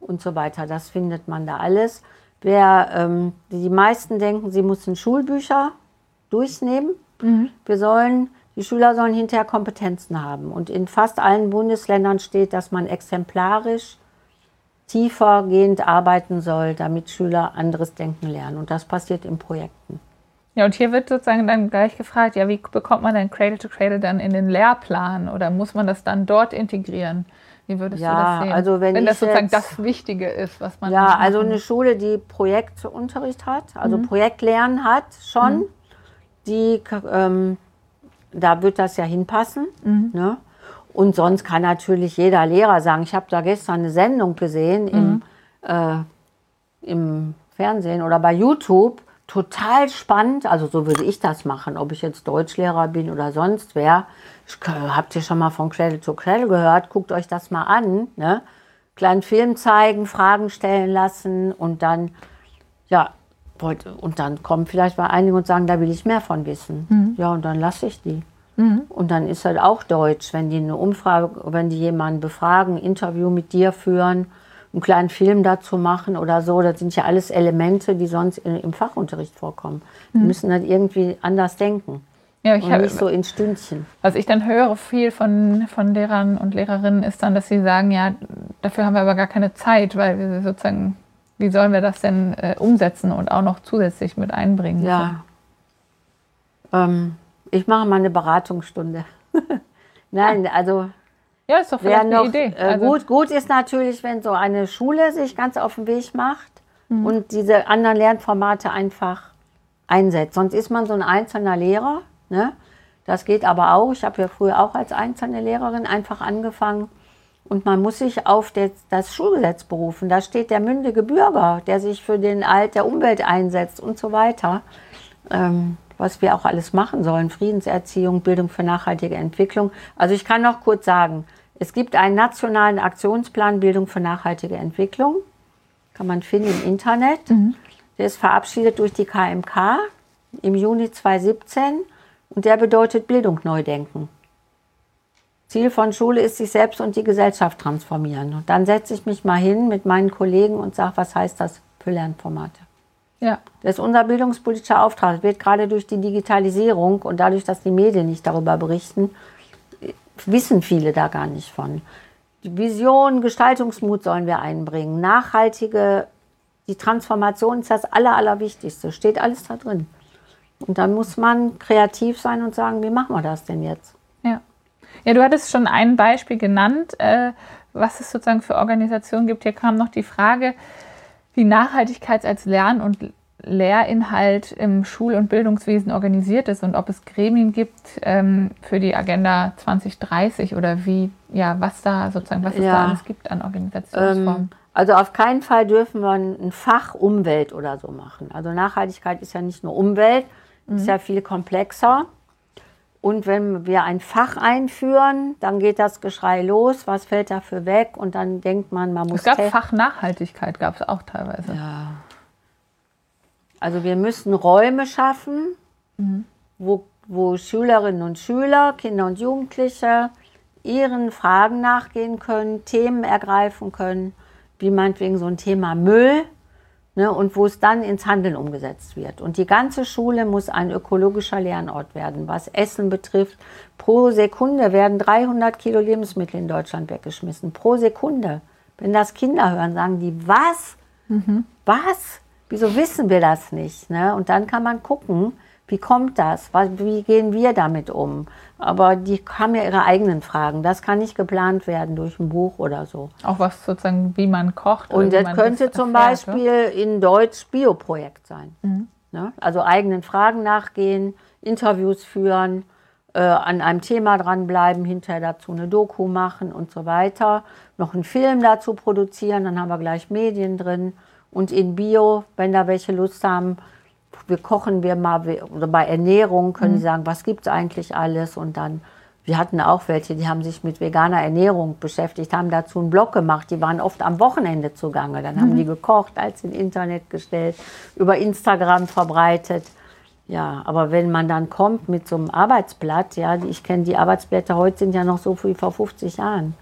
und so weiter. Das findet man da alles. Wer, ähm, die meisten denken, sie müssen Schulbücher durchnehmen. Mhm. Wir sollen, die Schüler sollen hinterher Kompetenzen haben. Und in fast allen Bundesländern steht, dass man exemplarisch tiefergehend arbeiten soll, damit Schüler anderes Denken lernen. Und das passiert in Projekten. Ja, und hier wird sozusagen dann gleich gefragt, ja, wie bekommt man denn Cradle to Cradle dann in den Lehrplan oder muss man das dann dort integrieren? Wie würdest ja, du das sehen? Also wenn, wenn das sozusagen jetzt, das Wichtige ist, was man... Ja, also eine Schule, die Projektunterricht hat, also mhm. Projektlernen hat schon, mhm. die, ähm, da wird das ja hinpassen. Mhm. Ne? Und sonst kann natürlich jeder Lehrer sagen, ich habe da gestern eine Sendung gesehen mhm. im, äh, im Fernsehen oder bei YouTube, total spannend, also so würde ich das machen, ob ich jetzt Deutschlehrer bin oder sonst wer. Habt ihr schon mal von Cradle to Cradle gehört? Guckt euch das mal an. Ne? Kleinen Film zeigen, Fragen stellen lassen und dann, ja, und dann kommen vielleicht bei einigen und sagen, da will ich mehr von wissen. Mhm. Ja, und dann lasse ich die. Mhm. Und dann ist halt auch Deutsch, wenn die eine Umfrage, wenn die jemanden befragen, ein Interview mit dir führen, einen kleinen Film dazu machen oder so. Das sind ja alles Elemente, die sonst in, im Fachunterricht vorkommen. Mhm. Wir müssen halt irgendwie anders denken. Ja, ich und hab, nicht so in Stündchen. Was ich dann höre viel von, von Lehrern und Lehrerinnen ist dann, dass sie sagen, ja, dafür haben wir aber gar keine Zeit, weil wir sozusagen, wie sollen wir das denn äh, umsetzen und auch noch zusätzlich mit einbringen? Ja. Ähm, ich mache mal eine Beratungsstunde. Nein, ja. also... Ja, ist doch vielleicht noch, eine Idee. Äh, also gut, gut ist natürlich, wenn so eine Schule sich ganz auf den Weg macht mhm. und diese anderen Lernformate einfach einsetzt. Sonst ist man so ein einzelner Lehrer. Ne? Das geht aber auch. Ich habe ja früher auch als einzelne Lehrerin einfach angefangen. Und man muss sich auf das, das Schulgesetz berufen. Da steht der mündige Bürger, der sich für den Erhalt der Umwelt einsetzt und so weiter. Ähm, was wir auch alles machen sollen. Friedenserziehung, Bildung für nachhaltige Entwicklung. Also ich kann noch kurz sagen, es gibt einen nationalen Aktionsplan Bildung für nachhaltige Entwicklung. Kann man finden im Internet. Mhm. Der ist verabschiedet durch die K M K im Juni zweitausendsiebzehn und der bedeutet Bildung neu denken. Ziel von Schule ist, sich selbst und die Gesellschaft transformieren. Und dann setze ich mich mal hin mit meinen Kollegen und sage, was heißt das für Lernformate? Ja. Das ist unser bildungspolitischer Auftrag. Das wird gerade durch die Digitalisierung und dadurch, dass die Medien nicht darüber berichten, wissen viele da gar nicht von. Die Vision, Gestaltungsmut sollen wir einbringen. Nachhaltige, die Transformation ist das Aller, Allerwichtigste. Steht alles da drin. Und dann muss man kreativ sein und sagen, wie machen wir das denn jetzt? Ja, ja, du hattest schon ein Beispiel genannt, äh, was es sozusagen für Organisationen gibt. Hier kam noch die Frage, wie Nachhaltigkeit als Lern- und Lehrinhalt im Schul- und Bildungswesen organisiert ist und ob es Gremien gibt ähm, für die Agenda zwanzig dreißig oder wie, ja, was da sozusagen, was es ja. da alles gibt an Organisationsformen. Ähm, also auf keinen Fall dürfen wir ein Fach Umwelt oder so machen. Also Nachhaltigkeit ist ja nicht nur Umwelt, mhm. ist ja viel komplexer. Und wenn wir ein Fach einführen, dann geht das Geschrei los, was fällt dafür weg? Und dann denkt man, man muss... Es gab Fach Nachhaltigkeit, gab es auch teilweise. Ja. Also wir müssen Räume schaffen, mhm. wo, wo Schülerinnen und Schüler, Kinder und Jugendliche ihren Fragen nachgehen können, Themen ergreifen können, wie meinetwegen so ein Thema Müll, ne, und wo es dann ins Handeln umgesetzt wird. Und die ganze Schule muss ein ökologischer Lernort werden, was Essen betrifft. Pro Sekunde werden dreihundert Kilo Lebensmittel in Deutschland weggeschmissen. Pro Sekunde. Wenn das Kinder hören, sagen die, was? Mhm. Was? Wieso wissen wir das nicht? Ne? Und dann kann man gucken, wie kommt das? Wie gehen wir damit um? Aber die haben ja ihre eigenen Fragen. Das kann nicht geplant werden durch ein Buch oder so. Auch was sozusagen, wie man kocht. Und das könnte das zum erfährt, Beispiel oder? in Deutsch Bioprojekt sein. Mhm. Ne? Also eigenen Fragen nachgehen, Interviews führen, äh, an einem Thema dranbleiben, hinterher dazu eine Doku machen und so weiter. Noch einen Film dazu produzieren, dann haben wir gleich Medien drin. Und in Bio, wenn da welche Lust haben, wir kochen wir mal, oder bei Ernährung können mhm. die sagen, was gibt es eigentlich alles? Und dann, wir hatten auch welche, die haben sich mit veganer Ernährung beschäftigt, haben dazu einen Blog gemacht, die waren oft am Wochenende zugange. Dann mhm. haben die gekocht, als ins Internet gestellt, über Instagram verbreitet. Ja, aber wenn man dann kommt mit so einem Arbeitsblatt, ja, ich kenne die Arbeitsblätter heute sind ja noch so wie vor fünfzig Jahren.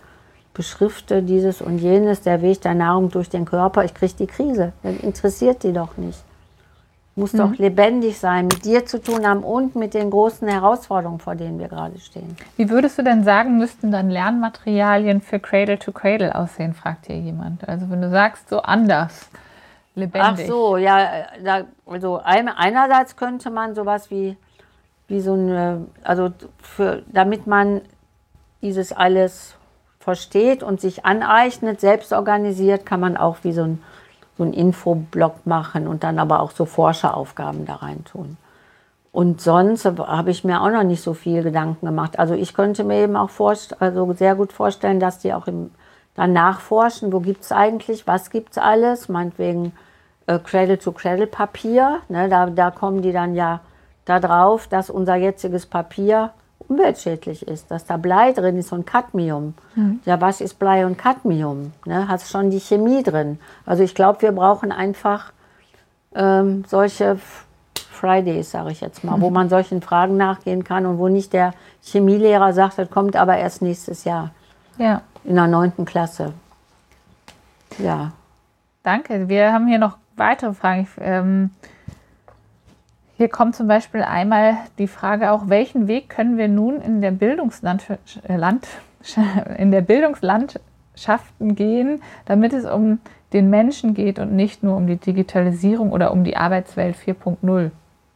beschrifte dieses und jenes, der Weg der Nahrung durch den Körper, ich kriege die Krise. Das interessiert die doch nicht. Muss mhm. doch lebendig sein, mit dir zu tun haben und mit den großen Herausforderungen, vor denen wir gerade stehen. Wie würdest du denn sagen, müssten dann Lernmaterialien für Cradle to Cradle aussehen, fragt hier jemand. Also wenn du sagst, so anders, lebendig. Ach so, ja, da, also einerseits könnte man sowas wie, wie so eine, also für, damit man dieses alles versteht und sich aneignet, selbst organisiert, kann man auch wie so ein so einen Infoblock machen und dann aber auch so Forscheraufgaben da rein tun. Und sonst habe ich mir auch noch nicht so viel Gedanken gemacht. Also ich könnte mir eben auch also sehr gut vorstellen, dass die auch im, dann nachforschen, wo gibt es eigentlich, was gibt es alles, meinetwegen äh, Cradle-to-Cradle-Papier, ne, da, da kommen die dann ja da drauf, dass unser jetziges Papier umweltschädlich ist, dass da Blei drin ist und Cadmium. Mhm. Ja, was ist Blei und Cadmium? Ne, hast schon die Chemie drin. Also ich glaube, wir brauchen einfach ähm, solche Fridays, sage ich jetzt mal, mhm. wo man solchen Fragen nachgehen kann und wo nicht der Chemielehrer sagt, das kommt aber erst nächstes Jahr. Ja. In der neunten Klasse. Ja. Danke. Wir haben hier noch weitere Fragen. Ich, ähm Hier kommt zum Beispiel einmal die Frage auch, welchen Weg können wir nun in der Bildungslandschaft, Land, in der Bildungslandschaften gehen, damit es um den Menschen geht und nicht nur um die Digitalisierung oder um die Arbeitswelt vier Punkt null?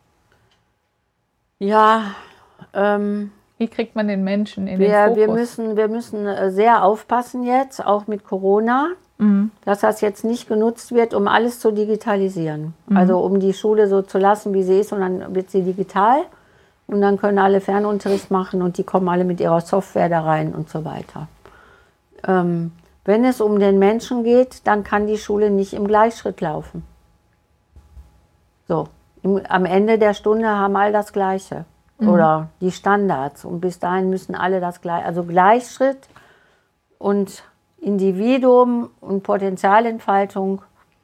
Ja, ähm, wie kriegt man den Menschen in wir, den Fokus? Wir müssen, wir müssen sehr aufpassen jetzt, auch mit Corona. Mhm. Dass das jetzt nicht genutzt wird, um alles zu digitalisieren. Mhm. Also um die Schule so zu lassen, wie sie ist, und dann wird sie digital. Und dann können alle Fernunterricht machen und die kommen alle mit ihrer Software da rein und so weiter. Ähm, wenn es um den Menschen geht, dann kann die Schule nicht im Gleichschritt laufen. So, im, am Ende der Stunde haben alle das Gleiche. Mhm. Oder die Standards. Und bis dahin müssen alle das Gleiche. Also Gleichschritt und Individuum und Potenzialentfaltung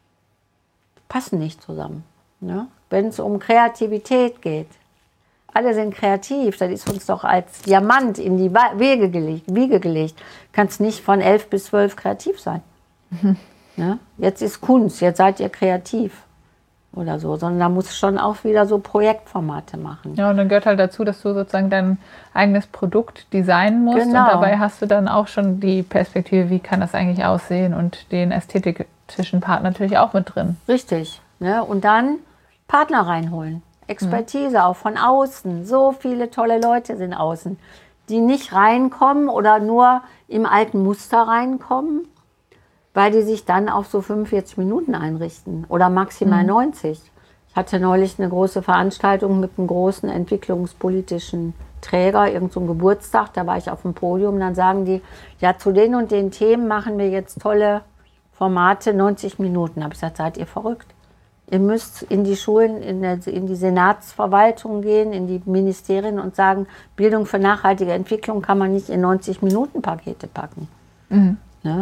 passen nicht zusammen. Ne? Wenn es um Kreativität geht, alle sind kreativ, das ist uns doch als Diamant in die Wege gelegt, Wiege gelegt. Kannst nicht von elf bis zwölf kreativ sein. Mhm. Ne? Jetzt ist Kunst, jetzt seid ihr kreativ oder so, sondern da muss schon auch wieder so Projektformate machen. Ja, und dann gehört halt dazu, dass du sozusagen dein eigenes Produkt designen musst. Genau. Und dabei hast du dann auch schon die Perspektive, wie kann das eigentlich aussehen, und den ästhetischen Part natürlich auch mit drin. Richtig. Ne? Und dann Partner reinholen, Expertise mhm. auch von außen. So viele tolle Leute sind außen, die nicht reinkommen oder nur im alten Muster reinkommen, weil die sich dann auf so fünfundvierzig Minuten einrichten oder maximal mhm. neunzig. Ich hatte neulich eine große Veranstaltung mit einem großen entwicklungspolitischen Träger, irgendein Geburtstag, da war ich auf dem Podium, dann sagen die, ja, zu den und den Themen machen wir jetzt tolle Formate, neunzig Minuten. Da habe ich gesagt, seid ihr verrückt? Ihr müsst in die Schulen, in, der, in die Senatsverwaltung gehen, in die Ministerien und sagen, Bildung für nachhaltige Entwicklung kann man nicht in neunzig Minuten Pakete packen. Mhm. Ne?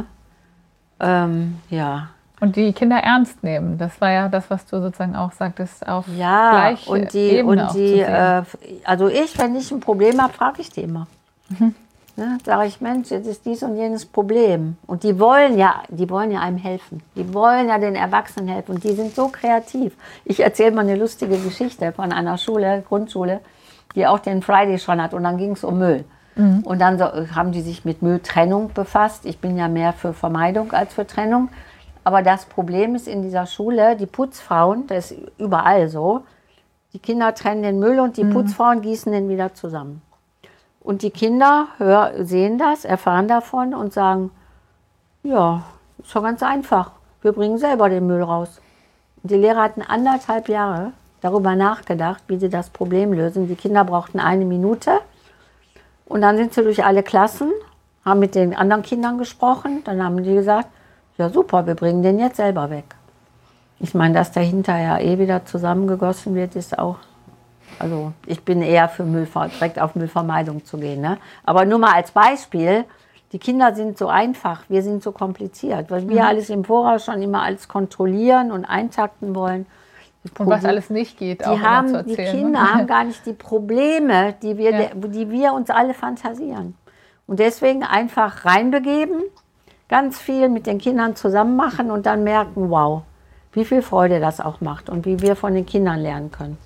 Ähm, ja. Und die Kinder ernst nehmen. Das war ja das, was du sozusagen auch sagtest, auf ja, gleiche und die, Ebene und die, äh, also ich, wenn ich ein Problem habe, frage ich die immer. Mhm. Ne, sage ich, Mensch, jetzt ist dies und jenes Problem. Und die wollen ja, die wollen ja einem helfen. Die wollen ja den Erwachsenen helfen. Und die sind so kreativ. Ich erzähle mal eine lustige Geschichte von einer Schule, Grundschule, die auch den Friday schon hat. Und dann ging es um Müll. Mhm. Und dann so, haben die sich mit Mülltrennung befasst. Ich bin ja mehr für Vermeidung als für Trennung. Aber das Problem ist in dieser Schule, die Putzfrauen, das ist überall so, die Kinder trennen den Müll und die mhm. Putzfrauen gießen den wieder zusammen. Und die Kinder hör, sehen das, erfahren davon und sagen, ja, ist schon ganz einfach, wir bringen selber den Müll raus. Und die Lehrer hatten anderthalb Jahre darüber nachgedacht, wie sie das Problem lösen. Die Kinder brauchten eine Minute. Und dann sind sie durch alle Klassen, haben mit den anderen Kindern gesprochen. Dann haben die gesagt, ja super, wir bringen den jetzt selber weg. Ich meine, dass der hinterher eh wieder zusammengegossen wird, ist auch, also ich bin eher für Müll, direkt auf Müllvermeidung zu gehen. Ne? Aber nur mal als Beispiel, die Kinder sind so einfach, wir sind so kompliziert, weil wir mhm. alles im Voraus schon immer alles kontrollieren und eintakten wollen. Und was alles nicht geht, die auch haben, immer zu erzählen. Die Kinder haben gar nicht die Probleme, die wir, ja. die wir uns alle fantasieren. Und deswegen einfach reinbegeben, ganz viel mit den Kindern zusammen machen und dann merken, wow, wie viel Freude das auch macht und wie wir von den Kindern lernen können.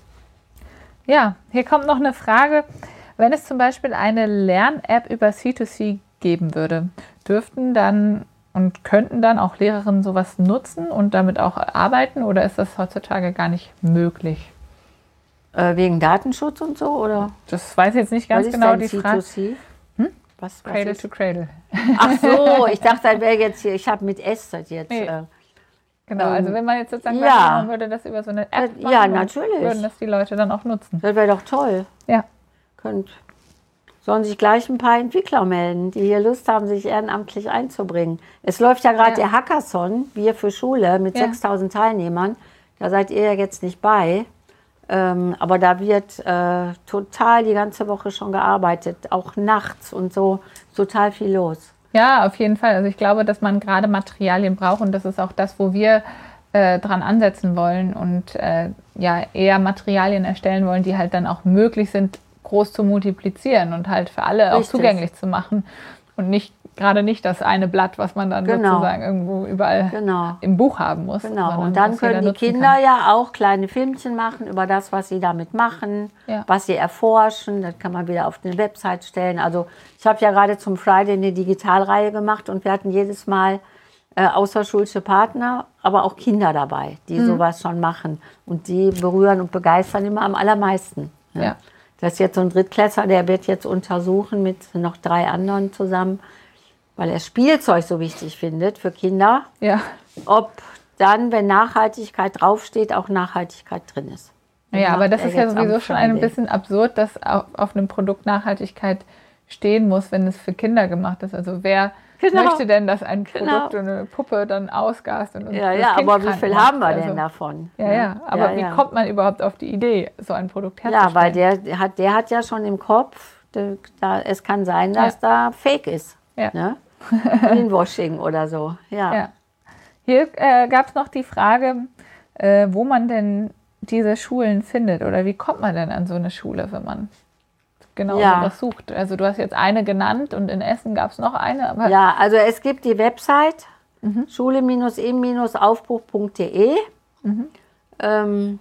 Ja, hier kommt noch eine Frage. Wenn es zum Beispiel eine Lern-App über C zwei C geben würde, dürften dann und könnten dann auch Lehrerinnen sowas nutzen und damit auch arbeiten oder ist das heutzutage gar nicht möglich? Äh, wegen Datenschutz und so, oder? Das weiß ich jetzt nicht ganz Was ist genau denn die C Frage. zwei C? Hm? Was, was Cradle ist? to Cradle. Ach so, ich dachte, das wäre jetzt hier, ich habe mit Esther jetzt. Nee. Äh, Genau, Ähm, also wenn man jetzt sozusagen ja. weiß, man würde das über so eine App Das- machen, ja, dann natürlich. würden das die Leute dann auch nutzen. das wäre doch toll. Ja, Könnt, sollen sich gleich ein paar Entwickler melden, die hier Lust haben, sich ehrenamtlich einzubringen. Es läuft ja gerade Ja. der Hackathon, wir für Schule, mit Ja. sechstausend Teilnehmern. Da seid ihr ja jetzt nicht bei. Ähm, aber da wird äh, total die ganze Woche schon gearbeitet, auch nachts und so, total viel los. ja, auf jeden Fall. Also ich glaube, dass man gerade Materialien braucht und das ist auch das, wo wir äh, dran ansetzen wollen und äh, ja eher Materialien erstellen wollen, die halt dann auch möglich sind, groß zu multiplizieren und halt für alle auch Richtig. zugänglich zu machen und nicht gerade nicht das eine Blatt, was man dann Genau. sozusagen irgendwo überall Genau. im Buch haben muss. Genau, sondern und dann was jeder können die nutzen Kinder kann. ja auch kleine Filmchen machen über das, was sie damit machen, Ja. was sie erforschen. Das kann man wieder auf eine Website stellen. Also ich habe ja gerade zum Friday eine Digitalreihe gemacht und wir hatten jedes Mal äh, außerschulische Partner, aber auch Kinder dabei, die Mhm. sowas schon machen. Und die berühren und begeistern immer am allermeisten. ne? Ja. Das ist jetzt so ein Drittklässler, der wird jetzt untersuchen mit noch drei anderen zusammen, weil er Spielzeug so wichtig findet für Kinder, Ja. ob dann, wenn Nachhaltigkeit draufsteht, auch Nachhaltigkeit drin ist. Ja, aber macht das er ist ja jetzt am sowieso schon ein Friday. bisschen absurd, dass auf, auf einem Produkt Nachhaltigkeit stehen muss, wenn es für Kinder gemacht ist. Also wer Genau. möchte denn, dass ein Produkt Genau. und eine Puppe dann ausgast und Ja, das ja, Kind aber wie krank viel macht? haben wir Also, denn davon? Ja, ja, aber ja, wie ja. kommt man überhaupt auf die Idee, so ein Produkt herzustellen? Ja, weil der, der hat, der hat ja schon im Kopf, der, da, es kann sein, dass da Fake ist. Ja. Ne? Greenwashing oder so. Ja. Ja. Hier äh, gab es noch die Frage, äh, wo man denn diese Schulen findet oder wie kommt man denn an so eine Schule, wenn man genau Ja. sowas sucht? Also du hast jetzt eine genannt und in Essen gab es noch eine, aber Ja, also es gibt die Website schule im aufbruch punkt de. Ähm,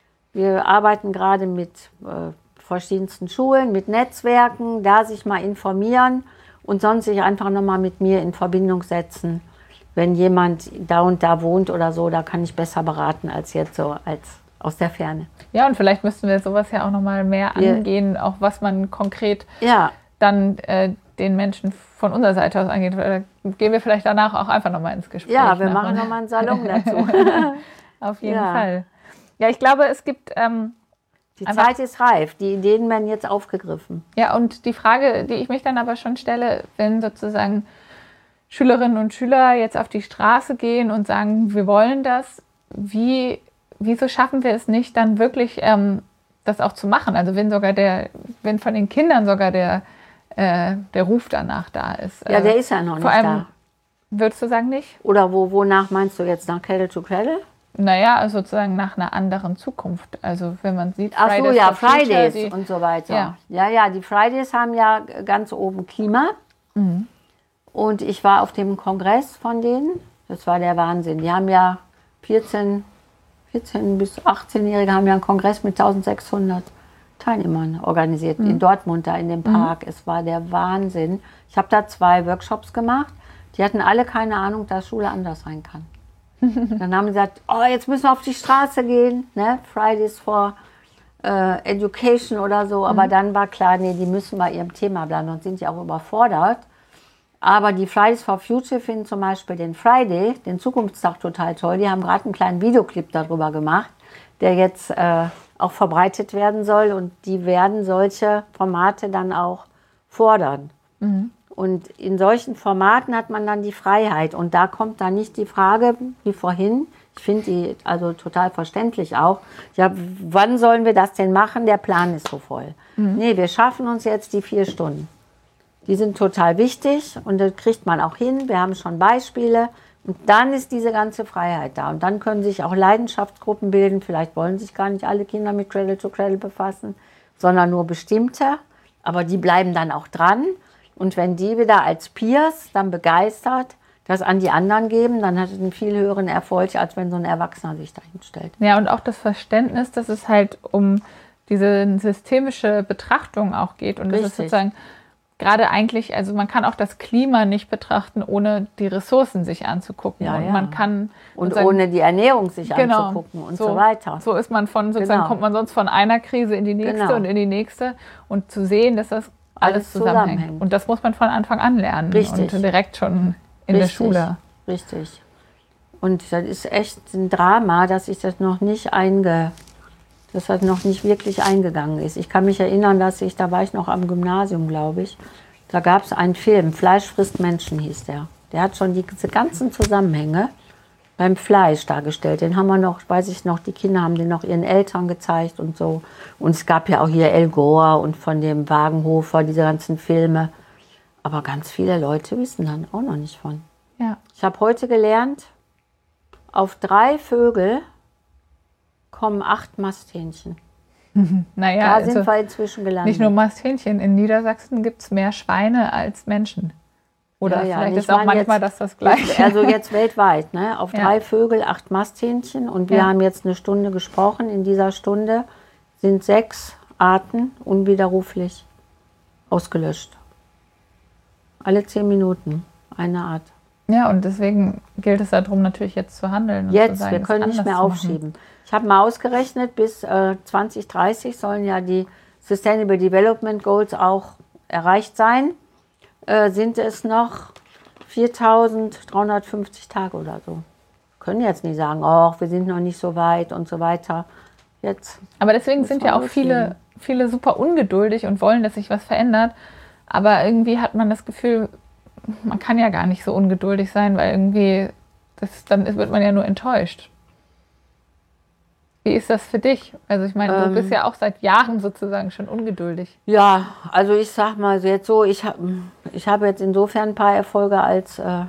wir arbeiten gerade mit äh, verschiedensten Schulen, mit Netzwerken, da sich mal informieren und sonst sich einfach nochmal mit mir in Verbindung setzen. Wenn jemand da und da wohnt oder so, da kann ich besser beraten als jetzt so als aus der Ferne. ja, und vielleicht müssten wir sowas ja auch nochmal mehr Wir- angehen, auch was man konkret Ja, dann äh, den Menschen von unserer Seite aus angeht. Da gehen wir vielleicht danach auch einfach nochmal ins Gespräch. ja, wir nach machen und- nochmal einen Salon dazu. Auf jeden Ja. Fall. Ja, ich glaube, es gibt, ähm, Die Einfach- Zeit ist reif, die Ideen werden jetzt aufgegriffen. ja, und die Frage, die ich mich dann aber schon stelle, wenn sozusagen Schülerinnen und Schüler jetzt auf die Straße gehen und sagen, wir wollen das, wie, wieso schaffen wir es nicht, dann wirklich ähm, das auch zu machen? Also wenn sogar der, wenn von den Kindern sogar der, äh, der Ruf danach da ist. Ja, Äh, der ist ja noch nicht vor allem, da. würdest du sagen nicht? Oder wo, wonach meinst du jetzt? Nach Cradle to Cradle? Naja, also sozusagen nach einer anderen Zukunft. Also wenn man sieht, Ach so, Fridays ja, for Future, Fridays die, und so weiter. Ja. Ja. ja, die Fridays haben ja ganz oben Klima. Mhm. Und ich war auf dem Kongress von denen. Das war der Wahnsinn. Die haben ja vierzehn, vierzehn bis achtzehnjährige haben ja einen Kongress mit eintausendsechshundert Teilnehmern organisiert. In Dortmund, da in dem Park. Es war der Wahnsinn. Ich habe da zwei Workshops gemacht. Die hatten alle keine Ahnung, dass Schule anders sein kann. Dann haben sie gesagt, oh, jetzt müssen wir auf die Straße gehen, ne? Fridays for äh, Education oder so. Aber dann war klar, nee, die müssen bei ihrem Thema bleiben und sind ja auch überfordert. Aber die Fridays for Future finden zum Beispiel den Friday, den Zukunftstag, total toll. Die haben gerade einen kleinen Videoclip darüber gemacht, der jetzt äh, auch verbreitet werden soll. Und die werden solche Formate dann auch fordern. Und in solchen Formaten hat man dann die Freiheit. Und da kommt dann nicht die Frage, wie vorhin, ich finde die also total verständlich auch, ja, wann sollen wir das denn machen? Der Plan ist so voll. Nee, wir schaffen uns jetzt die vier Stunden. Die sind total wichtig und das kriegt man auch hin. Wir haben schon Beispiele. Und dann ist diese ganze Freiheit da. Und dann können sich auch Leidenschaftsgruppen bilden. Vielleicht wollen sich gar nicht alle Kinder mit Cradle to Cradle befassen, sondern nur bestimmte. Aber die bleiben dann auch dran. Und wenn die wieder als Peers dann begeistert das an die anderen geben, dann hat es einen viel höheren Erfolg, als wenn so ein Erwachsener sich dahin stellt. Ja, und auch das Verständnis, dass es halt um diese systemische Betrachtung auch geht. Und das ist sozusagen gerade eigentlich, also man kann auch das Klima nicht betrachten, ohne die Ressourcen sich anzugucken. Ja, und ja. man kann und ohne die Ernährung sich genau, anzugucken und so, so weiter. So ist man von, sozusagen genau. kommt man sonst von einer Krise in die nächste genau. und in die nächste. Und zu sehen, dass das alles, alles zusammenhängt. zusammenhängt. Und das muss man von Anfang an lernen. Richtig. Und direkt schon in Richtig. der Schule. Richtig. Und das ist echt ein Drama, dass ich das noch nicht einge, dass das noch nicht wirklich eingegangen ist. Ich kann mich erinnern, dass ich, da war ich noch am Gymnasium, glaube ich, da gab es einen Film, Fleisch frisst Menschen hieß der. Der hat schon diese ganzen Zusammenhänge beim Fleisch dargestellt. Den haben wir noch, weiß ich noch, die Kinder haben den noch ihren Eltern gezeigt und so. Und es gab ja auch hier El Gore und von dem Wagenhofer, diese ganzen Filme. Aber ganz viele Leute wissen dann auch noch nicht von. Ja. Ich habe heute gelernt, auf drei Vögel kommen acht Masthähnchen. Naja, da sind also wir inzwischen gelandet. Nicht nur Masthähnchen, in Niedersachsen gibt es mehr Schweine als Menschen. Oder ja, ja. vielleicht ich ist auch manchmal jetzt, das das Gleiche. Also jetzt weltweit, ne? Auf ja. drei Vögel, acht Masthähnchen. Und wir ja. haben jetzt eine Stunde gesprochen. In dieser Stunde sind sechs Arten unwiderruflich ausgelöscht. Alle zehn Minuten eine Art. Ja, und deswegen gilt es darum, natürlich jetzt zu handeln. Und jetzt, zu sagen, wir können nicht mehr aufschieben. Ich habe mal ausgerechnet, bis äh, zwanzig dreißig sollen ja die Sustainable Development Goals auch erreicht sein. Äh, sind es noch viertausenddreihundertfünfzig Tage oder so. Können jetzt nicht sagen, oh, wir sind noch nicht so weit und so weiter. Jetzt Aber deswegen sind ja auch viele, viele super ungeduldig und wollen, dass sich was verändert. Aber irgendwie hat man das Gefühl, man kann ja gar nicht so ungeduldig sein, weil irgendwie, das, dann wird man ja nur enttäuscht. Wie ist das für dich? Also ich meine, du ähm, bist ja auch seit Jahren sozusagen schon ungeduldig. Ja, also ich sag mal jetzt so, ich habe ich hab jetzt insofern ein paar Erfolge als, äh,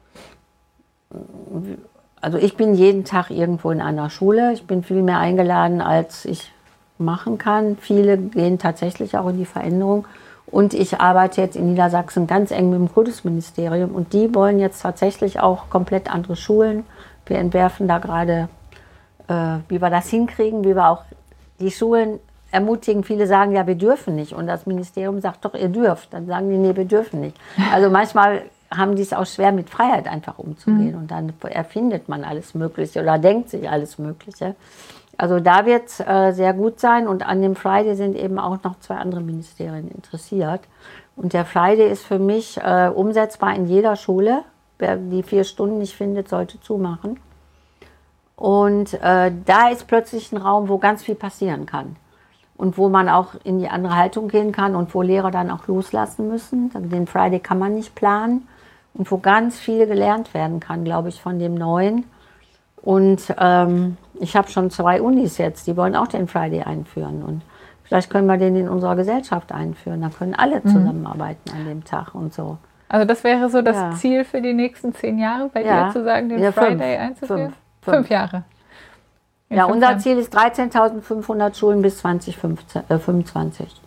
also ich bin jeden Tag irgendwo in einer Schule. Ich bin viel mehr eingeladen, als ich machen kann. Viele gehen tatsächlich auch in die Veränderung. Und ich arbeite jetzt in Niedersachsen ganz eng mit dem Kultusministerium und die wollen jetzt tatsächlich auch komplett andere Schulen. Wir entwerfen da gerade, äh, wie wir das hinkriegen, wie wir auch die Schulen ermutigen. Viele sagen, ja, wir dürfen nicht. Und das Ministerium sagt doch, ihr dürft. Dann sagen die, nee, wir dürfen nicht. Also manchmal haben die es auch schwer, mit Freiheit einfach umzugehen. Mhm. Und dann erfindet man alles Mögliche oder denkt sich alles Mögliche. Also da wird es äh, sehr gut sein und an dem Friday sind eben auch noch zwei andere Ministerien interessiert. Und der Friday ist für mich äh, umsetzbar in jeder Schule. Wer die vier Stunden nicht findet, sollte zumachen. Und äh, da ist plötzlich ein Raum, wo ganz viel passieren kann. Und wo man auch in die andere Haltung gehen kann und wo Lehrer dann auch loslassen müssen. Den Friday kann man nicht planen. Und wo ganz viel gelernt werden kann, glaube ich, von dem Neuen. Und ähm, ich habe schon zwei Unis jetzt, die wollen auch den Friday einführen. Und vielleicht können wir den in unserer Gesellschaft einführen. Da können alle mhm. zusammenarbeiten an dem Tag und so. Also das wäre so das ja. Ziel für die nächsten zehn Jahre, bei ja. dir zu sagen, den ja, Friday fünf. einzuführen? Fünf, fünf. fünf Jahre. In ja, fünf unser Jahren. Ziel ist dreizehntausendfünfhundert Schulen bis zwanzig fünfundzwanzig.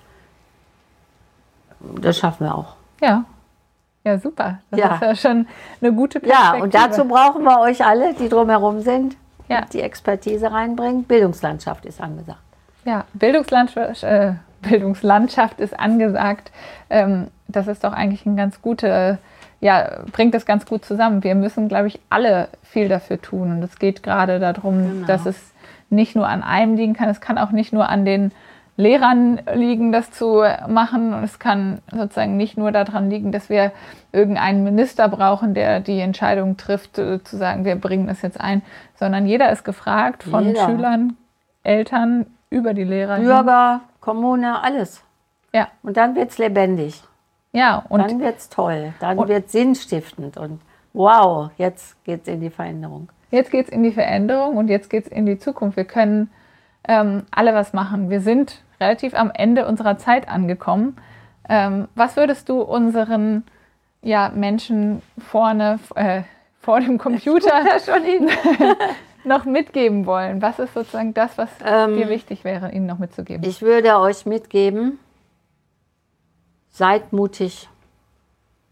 Das schaffen wir auch. Ja. Ja, super. Das ja. ist ja schon eine gute Perspektive. Ja, und dazu brauchen wir euch alle, die drumherum sind, ja. die Expertise reinbringen. Bildungslandschaft ist angesagt. Ja, Bildungslandschaft, äh, Bildungslandschaft ist angesagt. Ähm, das ist doch eigentlich ein ganz gute, ja, bringt das ganz gut zusammen. Wir müssen, glaube ich, alle viel dafür tun. Und es geht gerade darum, genau. dass es nicht nur an einem liegen kann. Es kann auch nicht nur an den Lehrern liegen, das zu machen. Und es kann sozusagen nicht nur daran liegen, dass wir irgendeinen Minister brauchen, der die Entscheidung trifft, zu sagen, wir bringen das jetzt ein, sondern jeder ist gefragt, von jeder. Schülern, Eltern, über die Lehrer. Bürger, hin. Kommune, alles. Ja. Und dann wird es lebendig. Ja, und dann wird es toll. Dann wird es sinnstiftend. Und wow, jetzt geht es in die Veränderung. Jetzt geht es in die Veränderung und jetzt geht es in die Zukunft. Wir können ähm, alle was machen. Wir sind relativ am Ende unserer Zeit angekommen. Ähm, was würdest du unseren ja, Menschen vorne äh, vor dem Computer schon noch mitgeben wollen? Was ist sozusagen das, was ähm, dir wichtig wäre, ihnen noch mitzugeben? Ich würde euch mitgeben, seid mutig,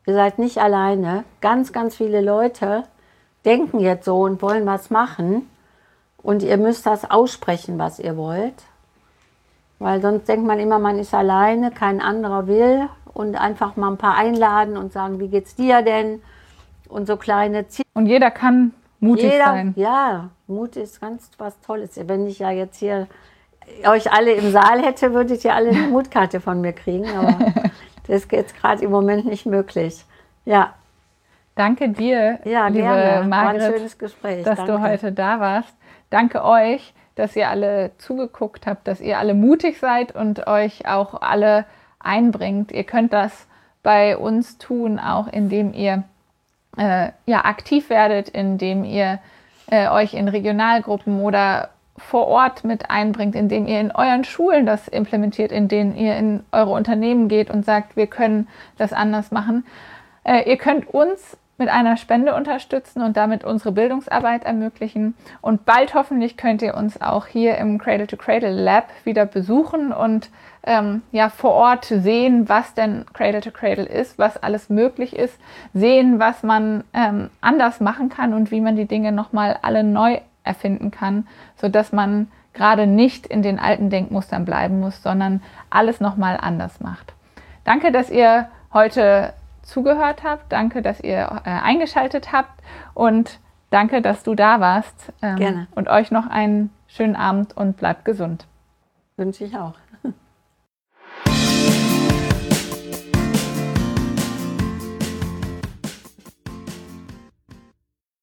ihr seid nicht alleine. Ganz, ganz viele Leute denken jetzt so und wollen was machen. Und ihr müsst das aussprechen, was ihr wollt. Weil sonst denkt man immer, man ist alleine, kein anderer will. Und einfach mal ein paar einladen und sagen, wie geht's dir denn? Und so kleine Ziele. Und jeder kann mutig Jeder, sein. Ja, Mut ist ganz was Tolles. Wenn ich ja jetzt hier euch alle im Saal hätte, würdet ihr alle eine Mutkarte von mir kriegen. Aber das ist jetzt gerade im Moment nicht möglich. Ja. Danke dir, Ja, liebe gerne. Margret, War ein schönes Gespräch. dass Danke. du heute da warst. Danke euch, dass ihr alle zugeguckt habt, dass ihr alle mutig seid und euch auch alle einbringt. Ihr könnt das bei uns tun, auch indem ihr äh, ja, aktiv werdet, indem ihr äh, euch in Regionalgruppen oder vor Ort mit einbringt, indem ihr in euren Schulen das implementiert, indem ihr in eure Unternehmen geht und sagt, wir können das anders machen. Äh, ihr könnt uns mit einer Spende unterstützen und damit unsere Bildungsarbeit ermöglichen. Und bald hoffentlich könnt ihr uns auch hier im Cradle to Cradle Lab wieder besuchen und ähm, ja, vor Ort sehen, was denn Cradle to Cradle ist, was alles möglich ist, sehen, was man ähm, anders machen kann und wie man die Dinge nochmal alle neu erfinden kann, sodass man gerade nicht in den alten Denkmustern bleiben muss, sondern alles nochmal anders macht. Danke, dass ihr heute zugehört habt. Danke, dass ihr äh, eingeschaltet habt und danke, dass du da warst. Ähm, Gerne. Und euch noch einen schönen Abend und bleibt gesund. Wünsche ich auch.